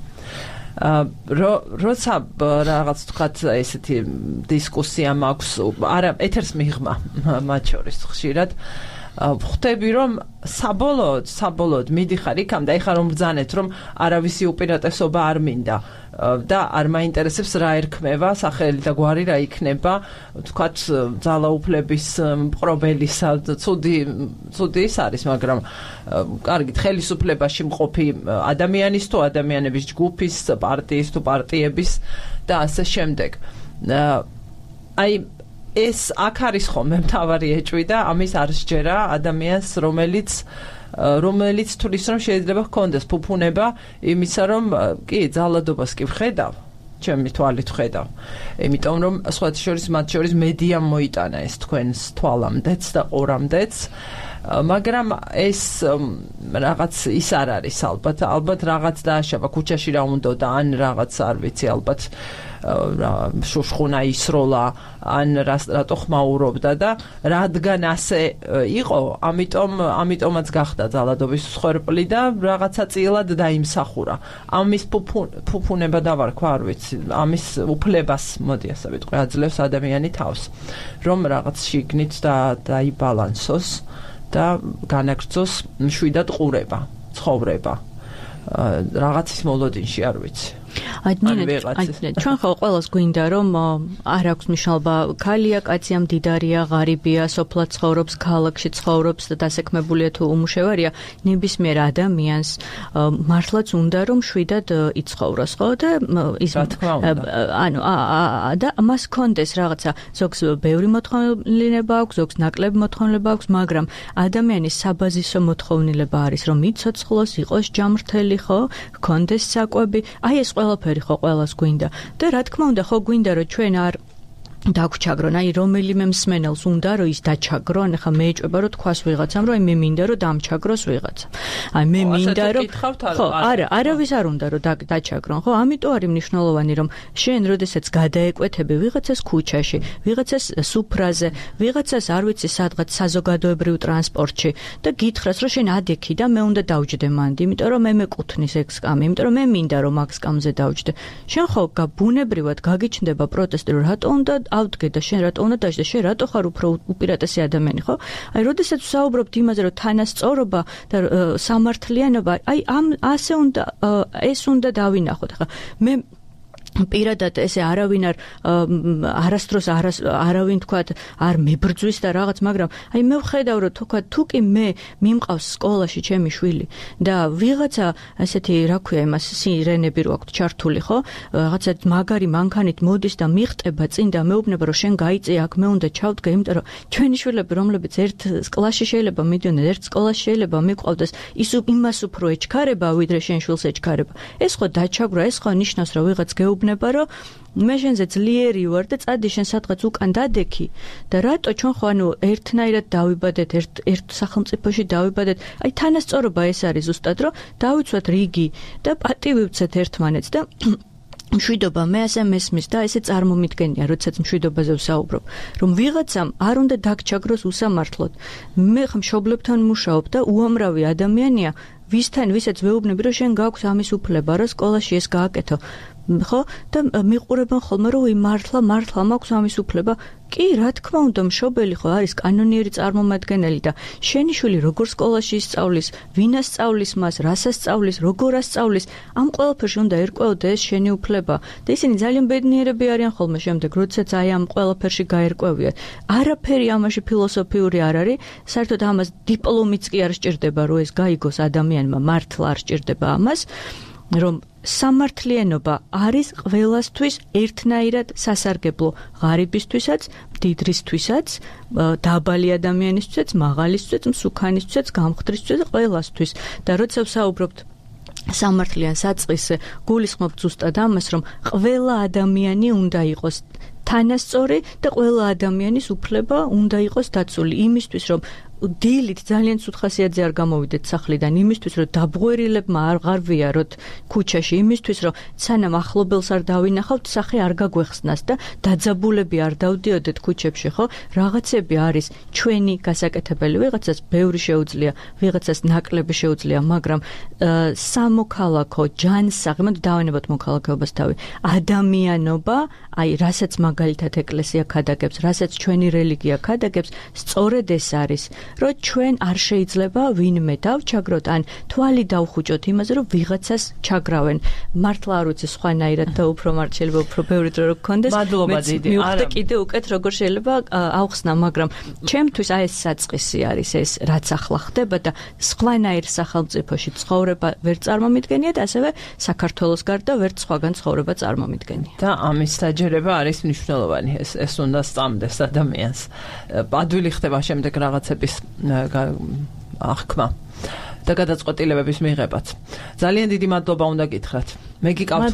როცა რაღაც თქვათ ესეთი დისკუსია მაქვს არა ეთერს მიღმა მათ შორის ხშირად ხვდები რომ საბოლოოდ მიდიხარ იქამ და ეხლა რომ ბრძანეთ რომ არავისი უპირატესობა არ მინდა და არ მაინტერესებს რა ერქმევა სახელი და გვარი რა იქნება თქვათ ძალაუფლების მპყრობელისა ცუდი ის არის მაგრამ კარგით ხელისუფლებაში მყოფი ადამიანის თუ ადამიანების ჯგუფის პარტიის თუ პარტიების და ასე შემდეგ აი ეს აქ არის ხოლმე მთავარი ეჭვი და ამის არ სჯერა ადამიანს რომელიც თulis რომ შეიძლება ჰქონდეს ფუფუნება იმისა რომ კი ძალადობას კი ვხედავ ჩემი თვალით ვხედავ იმიტომ რომ სხვათა შორის მათ შორის მედიამ მოიტანა ეს თქვენს თვალამდეც და ყურამდეც მაგრამ ეს რაღაც ის არ არის ალბათ რაღაც დააშავა ქუჩაში რა უნდა და ან რაღაც არ ვიცი ალბათ შუშხუნა ისროლა ან რატო ხმაურობდა და რადგან ასე იყო ამიტომაც გახდა ძალადობის მსხვერპლი და რაღაცა წილად დაიმსახურა ამის ფუფუნება დავარქვა არ ვიცი ამის უფლებას მოდი ასე ვიტყვი აძლევს ადამიანი თავს რომ რაღაც შიგნით დაიბალანსოს და განაგრძოს მშვიდად ყურება ცხოვრება რაღაცის მოლოდინში არ ვიცი ჩვენ ხო ყველას გვინდა რომ არ აქვს მნიშვნელობა ქალია კაცია მდიდარია ღარიბია სოფლად ცხოვრობს ქალაქში ცხოვრობს და დასაქმებულია თუ უმუშევარია ნებისმიერ ადამიანს მართლაც უნდა რომ შვიდად იცხოვროს ხო და ის ანუ და მას კონდეს რაღაცა ზოგს ბევრი მოთხოვნილება აქვს ზოგს ნაკლები მოთხოვნილება აქვს მაგრამ ადამიანის საბაზისო მოთხოვნილება არის რომ იცოცხლოს იყოს ჯამრთელი ხო კონდეს საკვები აი ეს ყველაფერი ხო ყველას გვინდა და რა თქმა უნდა ხო გვინდა რომ ჩვენ არ დაგჩაგრონ, აი რომელიმე მსმენელს უნდა რომ ის დაჩაგრო, ან ხა მეეჭვება რომ თქვას ვიღაცამ, რომ აი მე მინდა რომ დამჩაგროს ვიღაცა. აი მე მინდა რომ ხო, არავის არ უნდა რომ დაჩაგრონ, ხო? ამიტომ არის მნიშვნელოვანი რომ შენ როდესაც გადაეკვეთები ვიღაცას ქუჩაში, ვიღაცას სუფრაზე, ვიღაცას არ ვიცი სადღაც საზოგადოებრივ ტრანსპორტში და გითხრას რომ შენ ადექი და მე უნდა დავჯდე მანდ, იმიტომ რომ მე მეკუთვნის ეგ სკამი, იმიტომ რომ მე მინდა რომ აქ სკამზე დავჯდე. შენ ხო ბუნებრივად გაგიჩნდება პროტესტი, რომ რატო უნდა ავდგე და შენ რატო უნდა დაждე, შენ რატო ხარ უფრო უპირატესი ადამიანი, ხო? აი, როდესაც ვსაუბრობთ იმაზე, რომ თანასწორობა და სამართლიანობა, აი ამ ასე უნდა ეს უნდა დავინახოთ. ხა მე პირადად ესე არავინ არასდროს არავინ თქვათ არ მებრძვის და რაღაც, მაგრამ აი მე ვხედავ რომ თქვათ თუ კი მე მიმყავს სკოლაში ჩემი შვილი და ვიღაცა ასეთი რა ქვია იმას სირენები რო აქვს ჩართული, ხო? რაღაცა მაგარი მანქანით მოდის და მიხტება წინ და მეუბნება რომ შენ გაიწე აქ, მე უნდა ჩავდგე, იმიტომ რომ ჩვენი შვილები რომლებიც ერთ კლასში შეიძლება მიდიოდნენ, ერთ სკოლაში შეიძლება მიყვავდეს, ის იმას უფრო ეჩქარება ვიდრე შენ შვილს ეჩქარება. ეს ხო დაჩაგვრა, ეს ხო ნიშნავს რომ ვიღაც გეუბნება რომ მე შენზე ძლიერი ვარ და წადი შენ სადღაც უკან დადექი და რატო ჩვენ ხო ანუ ერთნაირად დავიბადეთ, ერთ სახელმწიფოში დავიბადეთ. აი თანასწორობა ეს არის ზუსტად რომ დავიცვათ რიგი და პატივი ვცეთ ერთმანეთს და მშვიდობა მე ასე მესმის და ესე წარმომიდგენია, როდესაც მშვიდობაზე ვსაუბრობ, რომ ვიღაცამ არ უნდა დაგჩაგროს უსამართლოდ. მე ხა მშობლებთან მუშაობ და უამრავი ადამიანია, ვისაც ვეუბნები რომ შენ გაქვს ამის უფლება, რომ სკოლაში ეს გააკეთო. ხო? და მიყურებენ ხოლმე რომ მართლა მაქვს ამის უფლება. კი, რა თქმა უნდა, მშობელი ხო არის კანონიერი წარმომადგენელი და შენი შვილი როგორ სკოლაში ისწავლის, ვინ ასწავლის მას, რას ასწავლის, როგორ ასწავლის, ამ ყველაფერში უნდა ერკვეოდეს შენი უფლება. და ისინი ძალიან ბედნიერები არიან ხოლმე შემდეგ, როდესაც აი ამ ყველაფერში გაერკვევიან. არაფერი ამაში ფილოსოფიური არ არის, საერთოდ ამას დიპლომიც კი არ სჭირდება, რომ ეს გაიგოს ადამიანმა, მართლა არ სჭირდება ამას, რომ სამართლიანობა არის ყველასთვის ერთნაირად სასარგებლო, ღარიბისთვისაც, მდიდრისთვისაც, დაბალი ადამიანისთვისაც, მაღალისთვისაც, მსუქანისთვისაც, გამხდრისთვისაც, ყველასთვის. და როცა ვსაუბრობთ სამართლიან საწყისზე, გულისხმობთ ზუსტად ამას, რომ ყველა ადამიანი უნდა იყოს თანასწორი და ყველა ადამიანის უფლება უნდა იყოს დაცული იმისთვის, რომ დილით ძალიან ცუდ ხასიათზე არ გამოვიდეთ სახლიდან, იმისთვის რომ დაბღვერილებმა არ ღარვიაროთ ქუჩაში, იმისთვის რომ სანამ ახლობელს არ დავინახავთ, სახე არ გაგვეხსნას და დაძაბულები არ დავდიოდეთ ქუჩებში, ხო? რაღაცები არის ჩვენი გასაკეთებელი, ვიღაცას ბევრი შეუძლია, ვიღაცას ნაკლები შეუძლია, მაგრამ სამოქალაქო ჯანსაღი, მოდი დავანებოთ მოქალაქეობას თავი, ადამიანობა, აი რასაც მაგალითად ეკლესია ქადაგებს, რასაც ჩვენი რელიგია ქადაგებს, სწორედ ეს არის. რომ ჩვენ არ შეიძლება ვინმე დავჩაგროთ ან თვალი დავხუჭოთ იმაზე, რომ ვიღაცას ჩაგრავენ. მართლა არ ვიცი სხვანაირად და უფრო მართ შეიძლება უფრო ბევრი დრო გქონდეს. მადლობა დიდი. არა, კიდე უკეთ როგორ შეიძლება ავხსნა, მაგრამ ჩემთვის აი ეს საწყისი არის ეს, რაც ახლა ხდება და სხვანაირ სახელმწიფოში ცხოვრება ვერ წარმომიდგენია და ასევე საქართველოს გარდა ვერ სხვაგან ცხოვრება წარმომიდგენია. და ამის საჯერება არის მნიშვნელოვანი, ეს უნდა სწამდეს ადამიანს. ადვილი ხდება შემდეგ რაღაცების აღქმა და გადაწყვეტილებების მიღებაც. ძალიან დიდი მადლობა უნდა გითხრათ. მე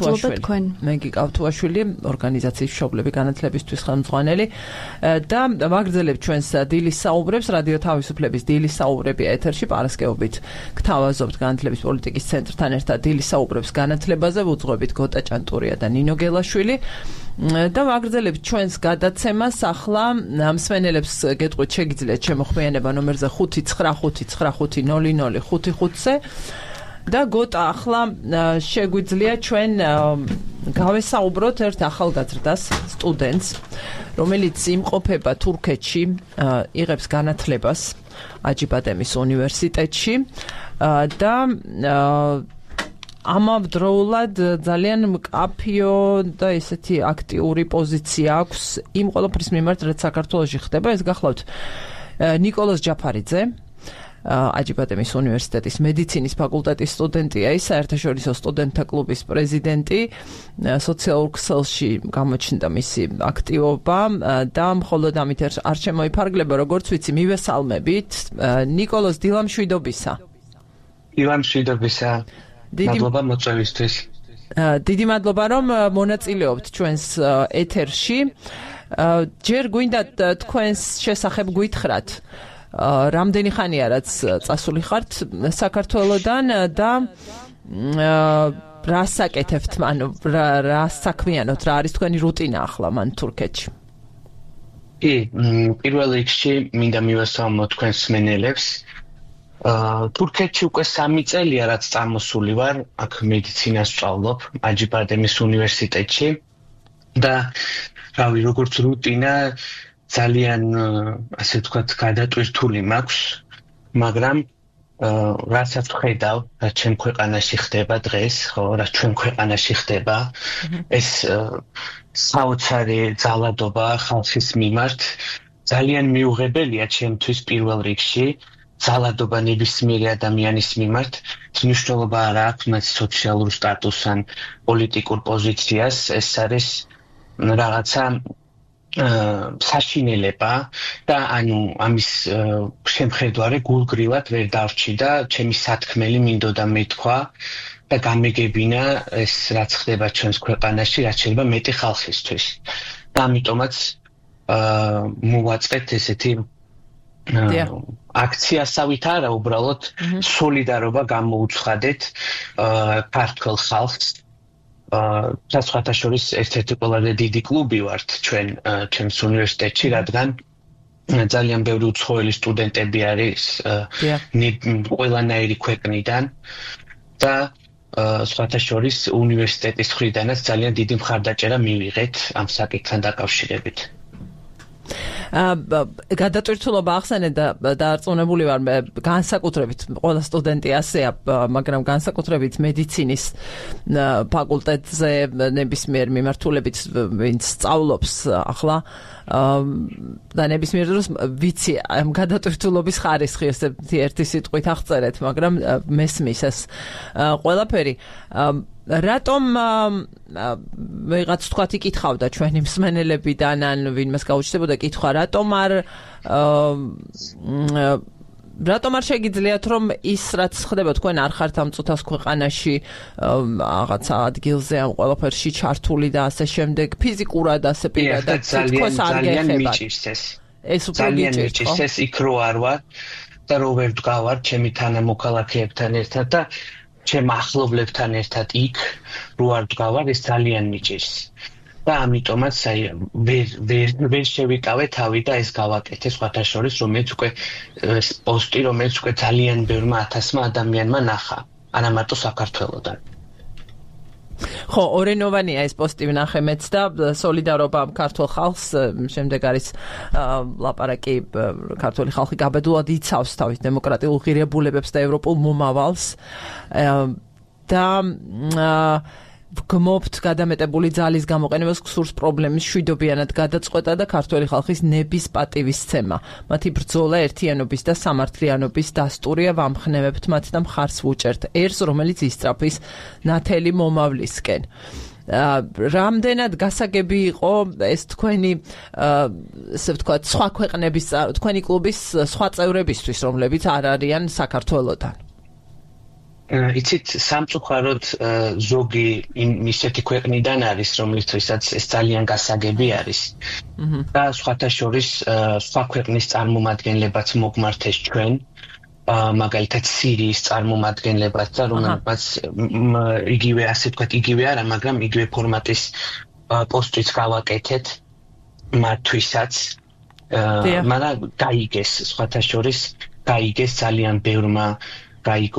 გიყავთ უაშვილი, ორგანიზაციის მშობლები განათლებისთვის ხელმძღვანელი და ვაგრძელებ ჩვენს დილის საუბრებს, რადიო თავისუფლების დილის საუბრები ეთერში პარასკევობით. გთავაზობთ განათლების პოლიტიკის ცენტრთან ერთად დილის საუბრებს განათლებაზე, ვუძღვებით გოტა ჭანტურია და ნინო გელაშვილი. და ვაგრძელებთ ჩვენს გადაცემას ახლა მსმენელებს გეტყვით შეგიძლიათ შემოხმიანება ნომერზე 5955005-ზე და გოტა ახლა შეგვიძლია ჩვენ გავესაუბროთ ერთ ახალგაზრდას, სტუდენტს, რომელიც იმყოფება თურქეთში, იღებს განათლებას აჯიბადემის უნივერსიტეტში და ამავდროულად ძალიან მკაფიო და ესეთი აქტიური პოზიცია აქვს იმ ყველაფრის მიმართ, რაც საქართველოში ხდება. ეს გახლავთ ნიკოლოზ ჯაფარიძე, აჯიბადემის უნივერსიტეტის მედიცინის ფაკულტეტის სტუდენტია, ის საერთაშორისო სტუდენტთა კლუბის პრეზიდენტი, სოციალურ ქსელში გამოჩნდა მისი აქტივობა და მხოლოდ ამით არ შემოიფარგლება, როგორც ვიცი, მივესალმებით. ნიკოლოზ, დილამშვიდობისა. დილამშვიდობისა. მადლობა მოწვევისთვის. დიდი მადლობა, რომ მონაწილეობთ ჩვენს ეთერში. ჯერ გვინდა თქვენს შესახებ გითხრათ რამდენი ხანია რაც წასული ხართ საქართველოდან და რა საკეთებთ ანუ რა საქმიანობთ რა არის თქვენი რუტინა ახლა მან თურქეთში პირველ რიგში მინდა მივესალმო თქვენს მსმენელებს თურქეთში უკვე 3 წელია რაც წამოსული ვარ აქ მედიცინას ვსწავლობ აჯიბადემის უნივერსიტეტში და რავი როგორც რუტინა ძალიან ასე ვთქვათ გადატვირთული მაქვს მაგრამ რასაც ვხედავ რაც ჩემ ქვეყანაში ხდება დღეს ხო რაც ჩვენ ქვეყანაში ხდება ეს საოცარი ძალადობა ხალხის მიმართ ძალიან მიუღებელია ჩემთვის პირველ რიგში ძალადობა ნებისმიერი ადამიანის მიმართ მნიშვნელობა არ აქვს მათ სოციალურ სტატუსს ან პოლიტიკურ პოზიციას ეს არის რაღაცა საშინელება და ანუ ამის შემხედვარე გულგრილად ვერ დავრჩი და ჩემი სათქმელი მინდოდა მეთქვა და გამეგებინა ეს რაც ხდება ჩვენს ქვეყანაში რაც შეიძლება მეტი ხალხისთვის და ამიტომაც მოვაწყეთ ესეთი აქციასავით არა უბრალოდ სოლიდარობა გამოუცხადეთ ქართულ ხალხს სხვათა შორის ერთ-ერთი ყველაზე დიდი კლუბი ვართ ჩვენს უნივერსიტეტში, რადგან ძალიან ბევრი უცხოელი სტუდენტები არის ყველანაირი ქვეყნიდან და სხვათა შორის უნივერსიტეტის მხრიდანაც ძალიან დიდი მხარდაჭერა მივიღეთ ამ საკითხთან დაკავშირებით. გადატვირთულობა ახსენე და დარწმუნებული ვარ განსაკუთრებით ყველა სტუდენტი ასეა მაგრამ განსაკუთრებით მედიცინის ფაკულტეტზე ნებისმიერ მიმართულებით ვინც სწავლობს ახლა და ნებისმიერ დროს ვიცი ამ გადატვირთულობის ხარისხი ესეთი ერთი სიტყვით აღწერეთ მაგრამ მესმის ეს ყველაფერი რატომ ვიღაც თქვათ იკითხავდა ჩვენი მსმენელებიდან ან ვინმეს გაუჩნდებოდა კითხვა რატომ არ შეგიძლიათ რომ ის რაც ხდება თქვენ არ ხართ ამ წუთას ქვეყანაში რაღაცა ადგილზე ამ ყველაფერში ჩართული და ასე შემდეგ ფიზიკურად ასე პირადად თვითონ არ გეხებათ ეს უფრო გიჭირს იქ რო არ ვარ და რო ვერ ვდგავარ ჩემი თანამოქალაქეებთან ერთად და ჩემ ახლობლებთან ერთად იქ რო არ ვდგავარ ეს ძალიან მიჭირს და ამიტომაც ვერ შევიკავე თავი და ეს გავაკეთე სხვათა შორის რომელიც უკვე პოსტი რომელიც უკვე ძალიან ბევრმა 1000-მა ადამიანმა ნახა არა მარტო საქართველოდან ხო ორენოვანია ეს პოსტი ვნახე მეც და სოლიდარობა ქართულ ხალხს შემდეგ არის ლაპარაკი ქართული ხალხი გაბედულად იცავს თავის დემოკრატიულ ღირებულებებს და ევროპულ მომავალს და გმობთ გადამეტებული ძალის გამოყენებას გსურს პრობლემის შვიდობიანად გადაწყვეტა და ქართველი ხალხის ნების პატივისცემა. მათი ბრძოლა ერთიანობის და სამართლიანობის დასტურია ვამხნევებთ მათ და მხარს ვუჭერთ ერს რომელიც ისწრაფის ნათელი მომავლისკენ. რამდენად გასაგები იყო ეს თქვენი ესე ვთქვათ სხვა ქვეყნების თქვენი კლუბის სხვა წევრებისთვის რომლებიც არ არიან საქართველოდან იცით სამწუხაროდ ზოგი ისეთი ქვეყნიდან არის რომლითაც ეს ძალიან გასაგები არის და სხვათა შორის სხვა ქვეყნის წარმომადგენლებაც მოგმართეს ჩვენ მაგალითად სირიის წარმომადგენლებაც და რომელსაც იგივე ასე ვთქვათ იგივე არა მაგრამ იგივე ფორმატის პოსტიც გავაკეთეთ მათთვისაც მაგრამ გაიგეს სხვათა შორის გაიგეს ძალიან ბევრმა გაიგო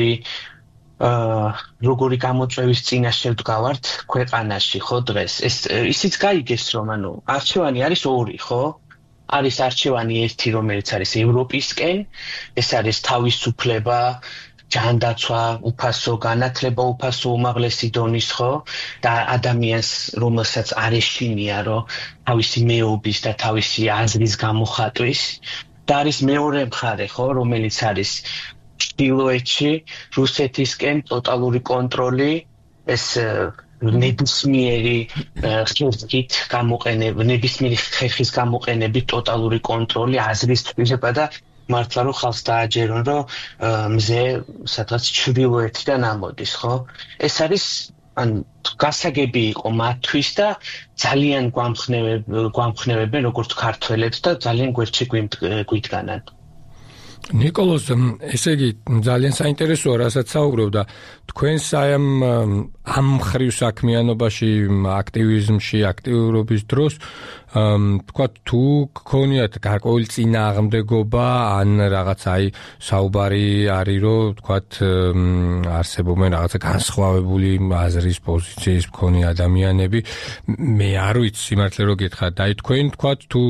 როგორი გამოწვევის წინაშე ვდგავართ ქვეყანაში ხო დღეს ისიც გაიგეს რომ ანუ არჩევანი არის ორი ხო არის არჩევანი ერთი რომელიც არის ევროპისკენ ეს არის თავისუფლება ჯანდაცვა უფასო განათლება უფასო უმაღლესი დონის ხო და ადამიანს რომელსაც არ ეშინია რომ თავისი მეობის და თავისი აზრის გამოხატვის და არის მეორე მხარე ხო რომელიც არის ჩრდილოეთში რუსეთისკენ ტოტალური კონტროლი ეს ნებისმიერი ხერხით გამოყენება ნებისმიერი ხერხის გამოყენებით ტოტალური კონტროლი აზრის თბილება და მართლა რომ ხალხს დააჯერონ რომ მზე სადღაც ჩრდილოეთიდან ამოდის ხო ეს არის ან გასაგები იყო მათთვის და ძალიან გვამხნევებენ როგორც ქართველებს და ძალიან გვერდში გვიდგანან. ნიკოლოზ, ესე იგი ძალიან საინტერესოა, რასაც საუბრობ და თქვენს აი ამ მხრივ საქმიანობაში, აქტივიზმში, აქტიურობის დროს თქვა თუ გქონიათ გარკვეული წინააღმდეგობა ან რაღაც აი საუბარი არის რომ თქვა არსებობენ რაღაცა განსხვავებული აზრის პოზიციის მქონე ადამიანები მე არ ვიცი სიმართლე რომ გითხრათ აი თქვენ თქვა თუ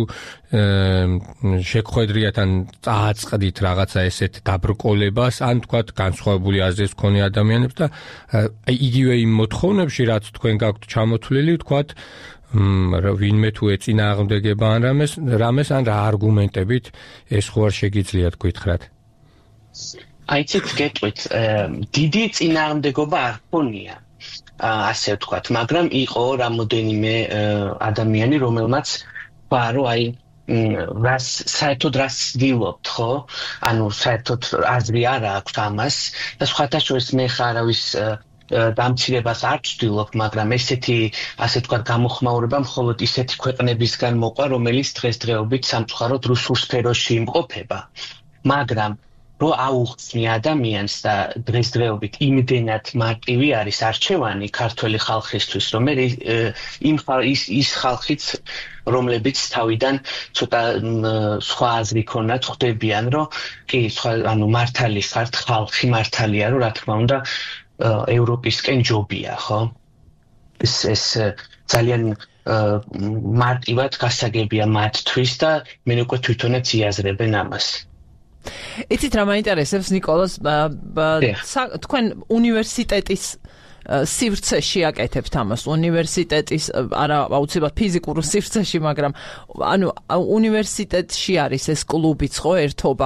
შეგხვედრიათ ან წააწყდით რაღაცა ესეთ დაბრკოლებას ან თქვა განსხვავებული აზრის მქონე ადამიანებს და იგივე იმ მოთხოვნებში რაც თქვენ გაქვთ ჩამოთვლილი თქვა ვინმე თუ ეწინააღმდეგება ან რამეს ან რა არგუმენტებით ეს ხო არ შეგიძლიათ გითხრათ? აიცით გეტყვით, დიდი წინააღმდეგობა არ ქონია, ასე ვთქვათ, მაგრამ იყო რამოდენიმე ადამიანი, რომელმაც თქვა, რომ აი საერთოდ რას ვცდილობთ, ხო? ანუ საერთოდ აზრი არ აქვს ამას და სხვათა შორის მე ხარავის დამცირებას არ ვცდილობ, მაგრამ ესეთი, ასე ვთქვათ, გამოხმაურება მხოლოდ ისეთი ქვეყნებისგან მოყვა, რომელიც დღესდღეობით სამწუხაროდ რუსულ სფეროში იმყოფება. მაგრამ რო აუხსნი ადამიანს და დღესდღეობით იმდენად მარტივი არის არჩევანი ქართველი ხალხისთვის, რომ ის ხალხიც, რომლებიც თავიდან ცოტა სხვა აზრი ქონათ, ხვდებიან, რომ კი, ანუ მართალი ხართ, ხალხი მართალია, რომ რა თქმა უნდა ევროპისკენ ჯობია, ხო? ეს ძალიან მარტივად გასაგებია მათთვის და მე უკვე თვითონაც იაზრებენ ამას. იცით რა მაინტერესებს ნიკოლოზ, თქვენ უნივერსიტეტის სივრცეში აკეთებთ ამას, უნივერსიტეტის არა აუცილებლად ფიზიკურ სივრცეში, მაგრამ ანუ უნივერსიტეტში არის ეს კლუბიც, ხო, ერთობა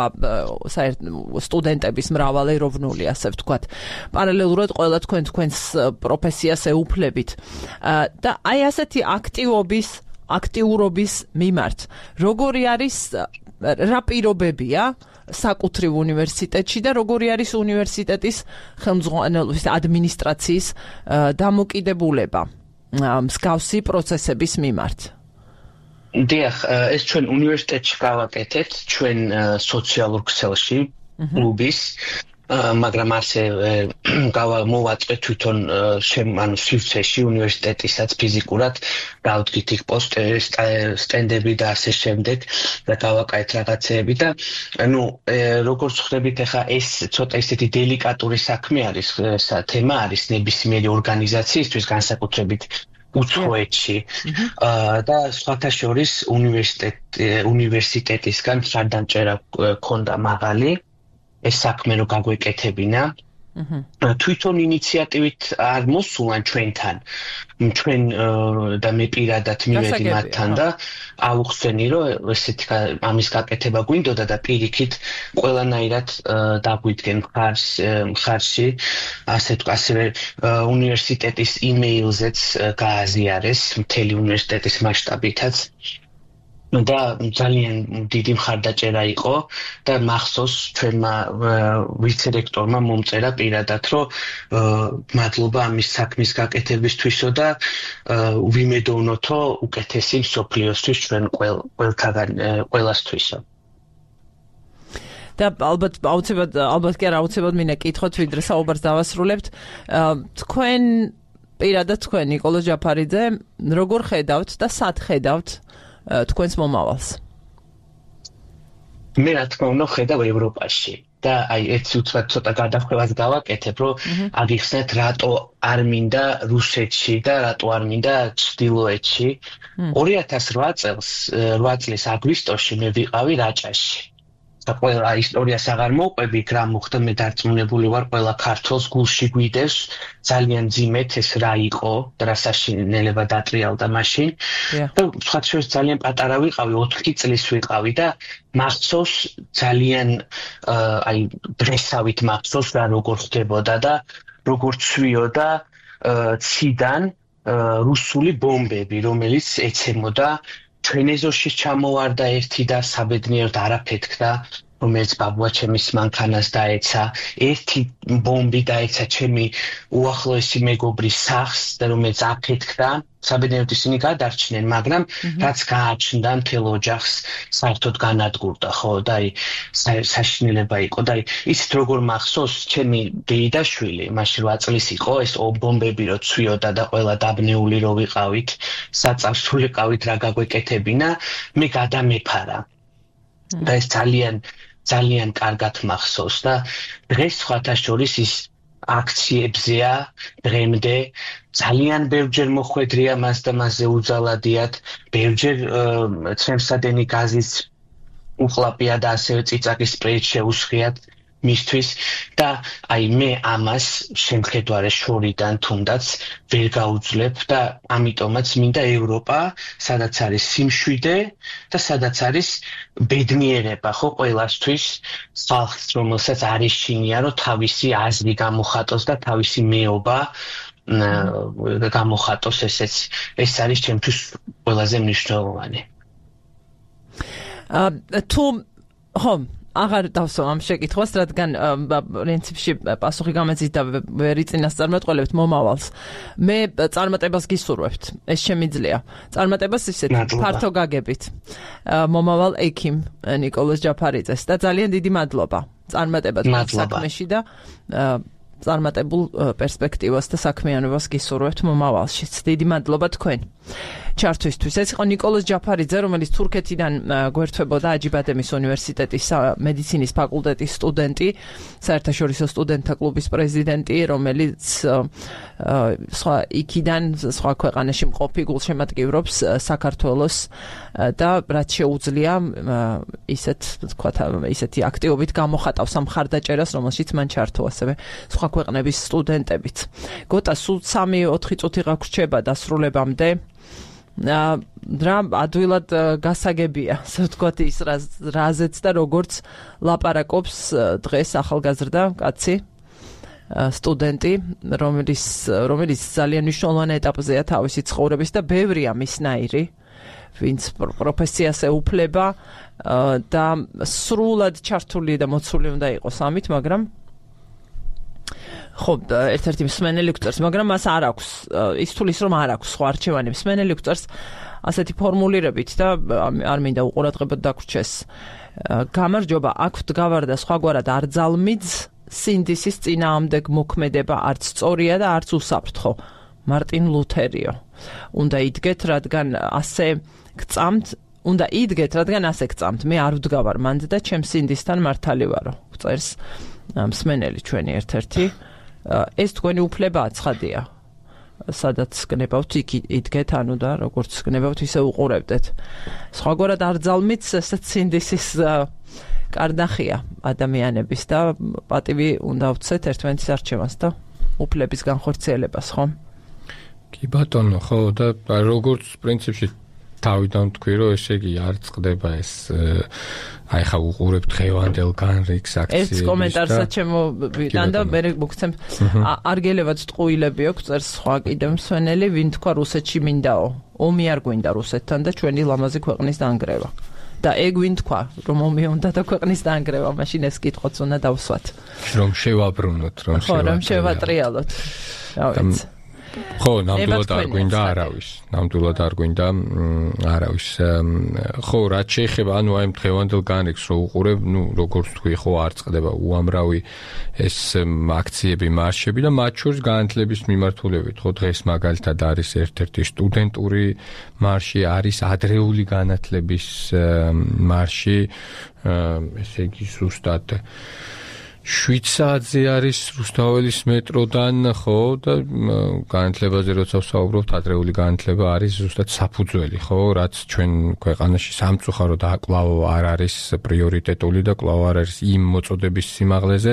სტუდენტების მრავალეროვნული, ასე ვთქვათ. პარალელურად ყველა თქვენს პროფესიას ეუფლებით. და აი ასეთი აქტიურობის მიმართ, როგორი არის რა პირობებია საკუთრივ უნივერსიტეტში და როგორი არის უნივერსიტეტის ხელმძღვანელობის ადმინისტრაციის დამოკიდებულება მსგავსი პროცესების მიმართ? დიახ, ეს ჩვენ უნივერსიტეტში გავაკეთეთ, ჩვენ სოციალურ ქსელში, კლუბის, მაგრამ ასე მოვაწყვეთ თვითონ ანუ სივრცეში უნივერსიტეტისაც ფიზიკურად გავდგით იქ სტენდები და ასე შემდეგ და გავაკეთეთ რაღაცეები და ანუ როგორც ხვდებით ახლა ეს ცოტა ისეთი დელიკატური საქმე არის, თემა არის ნებისმიერი ორგანიზაციისთვის განსაკუთრებით უცხოეთში და სხვათა შორის უნივერსიტეტისგან მხარდამჭერა ქონდა მაღალი ეს საქმე რო გაგვეკეთებინა. თვითონ ინიციატივით არ მოსულან ჩვენთან. ჩვენ და მე პირადად მივედი მათთან და აუხსენი რომ ესეთი ამის გაკეთება გვინდოდა და პირიქით ყველანაირად დაგვიდგენ მხარში, ასევე უნივერსიტეტის იმეილზეც გააზიარეს მთელი უნივერსიტეტის მასშტაბითაც. და ძალიან დიდი მხარდაჭერა იყო და მახსოვს ჩვენმა ვიცე-რექტორმა მომწერა პირადად, რომ მადლობა ამის საქმის გაკეთებისთვისო და ვიმედოვნოთო უკეთესი მსოფლიოსთვის ჩვენ ყველასთვისო. და ალბათ კი არა აუცილებლად მინდა კითხოთ, ვიდრე საუბარს დავასრულებთ. თქვენ პირადად თქვენ ნიკოლოზ ჯაფარიძე როგორ ხედავთ და სად ხედავთ თქვენს მომავალს? მე რა თქმა უნდა ხედავ ევროპაში და აი ეს უცბად ცოტა გადახვევას გავაკეთებ, რომ აგიხსნათ რატო არ მინდა რუსეთში და რატო არ მინდა ჩრდილოეთში. 2008 წლის აგვისტოში მე ვიყავი რაჭაში. და ყველა ისტორიას აღარ მოვყვები, რა მოხდა, მე დარწმუნებული ვარ, ყველა ქართველს გულში გვიდევს ძალიან ძიმეთ ეს რა იყო და რა საშინელება დატრიალდა მაშინ. და სხვა შორის ძალიან პატარა ვიყავი, 4 წლის ვიყავი და მახსოვს ძალიან აი დრესავით მახსოვს რა როგორ ხდებოდა და როგორ ცვიოდა ციდან რუსული ბომბები, რომელიც ეცემოდა ჩვენ ეზოში ჩამოვარდა ერთი და საბედნიეროდ არაფეთქდა რომელიც ბაბუა ჩემის მანქანას დაეცა, ერთი ბომბი დაეცა ჩემი უახლოესი მეგობრის სახლს და რომელიც აფეთქდა, საბედნიეროდ ისინი გადარჩნენ, მაგრამ რაც გააჩნდა მთელ ოჯახს საერთოდ განადგურდა, ხო, და საშინელება იყო და ისეთ როგორ მახსოვს ჩემი დეიდაშვილი, მაშინ 8 წლის იყო, ეს ბომბები რო ცვიოდა და ყველა დაბნეული რო ვიყავით, საწავს ვიყავით რა გაგვეკეთებინა, მე გადამეფარა. და ეს ძალიან კარგად მახსოვს და დღეს სხვათა შორის ის აქციებზეა დღემდე ძალიან ბევრჯერ მოხვედრია მას და მასზე უძალადიათ, ბევრჯერ ცემსადენი გაზის უხლაპია და ასევე წიწაკის სპრეით შეუსხიათ მისთვის და მე ამას შემხედარე შორიდან თუნდაც ვერ გაუძლებ და ამიტომაც მინდა ევროპა, სადაც არის სიმშვიდე და სადაც არის ბედნიერება, ხო, ყველასთვის ხალხს, რომელსაც არ ეშინია, რომ თავისი აზრი გამოხატოს და თავისი მეობა გამოხატოს, ეს არის ჩემთვის ყველაზე მნიშვნელოვანი. თუ ხო აღარ დავსვა ამ შეკითხვას, რადგან პრინციპში პასუხი გამეძით და ვერ იწინასწარმეტყველებთ მომავალს. მე წარმატებას გისურვებთ, ეს შემიძლია. წარმატებას ისეთ ფართო გაგებით. მომავალ ექიმ ნიკოლოზ ჯაფარიძეს და ძალიან დიდი მადლობა. წარმატებად საქმეში და წარმატებულ პერსპექტივას და საქმიანობას გისურვებთ მომავალშიც. დიდი მადლობა თქვენ ჩართვისთვის. ეს იყო ნიკოლოზ ჯაფარიძე, რომელიც თურქეთიდან გვერდთვებოდა აჯიბადემის უნივერსიტეტის მედიცინის ფაკულტეტის სტუდენტი, საერთაშორისო სტუდენტთა კლუბის პრეზიდენტი, რომელიც სხვა იქიდან სხვა ქვეყანაში მყოფი გულშემატკივრობს საქართველოს და რაც შეუძლია ისეთი აქტივობით გამოხატავს ამ მხარდაჭერას, რომელშიც მან ჩართო ასევე სხვა ქვეყნების სტუდენტებიც. გოტა სულ 3-4 წუთი გაგვრჩება დასრულებამდე. რა ადვილად გასაგებია, ასე ვთქვათ, ის რაზეც და როგორც ლაპარაკობს დღეს ახალგაზრდა კაცი, სტუდენტი, რომელიც ძალიან მნიშვნელოვან ეტაპზეა თავისი ცხოვრების და ბევრია მისნაირი, ვინც პროფესიას ეუფლება და სრულად ჩართული და მოცული უნდა იყოს ამით, მაგრამ ხო, ერთ-ერთი მსმენელი გვწერს, მაგრამ მას არ აქვს, ის თulis რომ არ აქვს სხვა არჩევანი. მსმენელი გვწერს ასეთი ფორმულირებით და არ მინდა უყურადღებოდ დაგვრჩეს. გამარჯობა, აქ ვდგავარ და სხვაგვარად არ ძალმიძ, სინდისის წინააღმდეგ მოქმედება არც სწორია და არც უსაფრთხო. მარტინ ლუთერიო. უნდა იდგეთ, რადგან ასე გწამთ, მე არ ვდგავარ მანდ და ჩემ სინდისთან მართალი ვარო. წერს მსმენელი ჩვენი ერთ-ერთი. ეს თქვენი უფლებაა, ცხადია. სადაც გნებავთ, იქ იდგეთ, ანუ და როგორც გნებავთ, ისე უყურებდეთ. სხვაგვარად არ ძალმით, ესეც სინდისის კარნახია ადამიანების და პატივი უნდა ვცეთ ერთმანეთის არჩევანს და უფლების განხორციელებას, ხო? კი ბატონო, ხო, და როგორც პრინციპში თავიდან თქვი, რომ ესე იგი არ წყდება ეს აი ხა უყურებ დღევანდელ განრიგს აქციებს. ეს კომენტარსაც შემოვიტან და მე მოგცემ არ გელევათ ტყუილები აქვს, წერს სხვა კიდევ მსვენელი, ვინ თქვა რუსეთში მინდაო. ომი არ გვინდა რუსეთთან და ჩვენი ლამაზი ქვეყნის დაანგრევა. და ეგ ვინ თქვა, რომ ომი უნდა და ქვეყნის დაანგრევა, მაშინ ეს კითხვაც უნდა დავსვათ. რომ შევაბრუნოთ, რომ შევატრიალოთ. რა ვიცი. ხო, ნამდვილად არ გვინდა არავის. ხო, რაც შეეხება, ანუ აი დღევანდელ განრიგს რო უყურებ, როგორც თქვი, ხო, არ წყდება უამრავი ეს აქციები, მარშები და მათ შორის განათლების მიმართულებით, ხო, დღეს მაგალითად არის ერთ-ერთი სტუდენტური მარში, არის ადრეული განათლების მარში, ესე იგი ზუსტად 7 საათზე არის რუსთაველის მეტროდან, ხო, და განათლებაზე როცა ვსაუბრობთ, ადრეული განათლება არის ზუსტად საფუძველი, ხო, რაც ჩვენ ქვეყანაში სამწუხაროდ კვლავ არ არის პრიორიტეტული და კვლავ არ არის იმ მოწოდების სიმაღლეზე,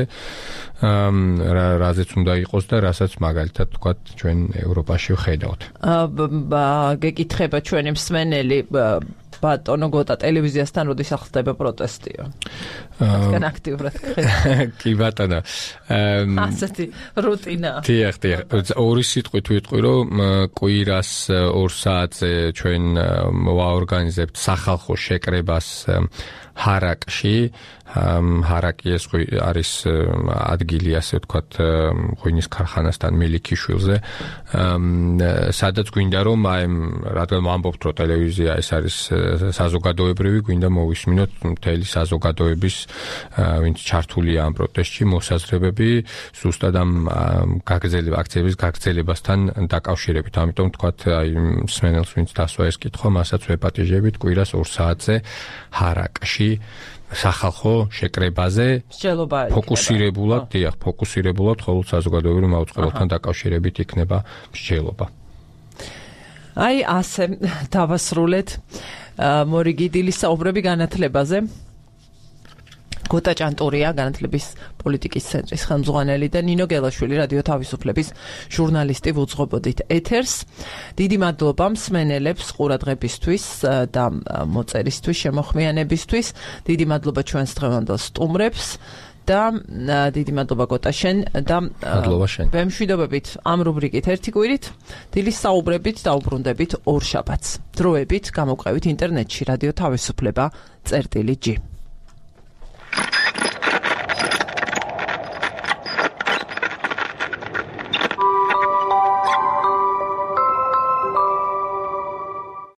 რაზეც უნდა იყოს და რასაც მაგალითად თქვათ ჩვენ ევროპაში ვხედავთ. გეკითხება ჩვენი მსმენელი ბატონო გოტა ტელევიზიასთან როდის ახსდება პროტესტიო? რადგან აქტიურად კი ბატონო. ასეთი რუტინა. დიახ. ორი სიტყვით ვიტყვი, რომ კვირას 2 საათზე ჩვენ ვაორგანიზებთ სახალხო შეკრებას ჰარაკში. ჰარაკი ეს არის ადგილი, ასე ვთქვათ, ღვინის ქარხანასთან მილიქიშვილზე. სადაც გვინდა რომ რადგან ვამბობთ, რომ ტელევიზია ეს არის საზოგადოებრივი, გვინდა მოვისმინოთ მთელი საზოგადოების, ვინც ჩართულია ამ პროტესტში, მოსაზრებები ზუსტად ამ აქციების გაგრძელებასთან დაკავშირებით. ამიტომ ვთქვათ, მსმენელს ვინც დასვა ეს კითხვა, მასაც ვეპატიჟებით კვირას 2 საათზე ჰარაკში სახალხო შეკრებაზე ფოკუსირებულად მხოლოდ საზოგადოებრივ მაუწყებელთან დაკავშირებით იქნება მსჯელობა. აი ასე დავასრულეთ მორიგი დილის საუბრები განათლებაზე. გოტა ჭანტურია, განათლების პოლიტიკის ცენტრის ხელმძღვანელი და ნინო გელაშვილი, რადიო თავისუფლების ჟურნალისტი ვუძღვებოდით ეთერს. დიდი მადლობა მსმენელებს ყურადღებისთვის და მოწერისთვის, შემოხმიანებისთვის. დიდი მადლობა ჩვენს დღევანდელ სტუმრებს და დიდი მადლობა გოტა შენ და მადლობა შენ. ვემშვიდობებით ამ რუბრიკით ერთი კვირით, დილის საუბრებით დაუბრუნდებით ორ შაბათს. დროებით გამოგვყევით ინტერნეტში რადიო თავისუფლება წერტილი G.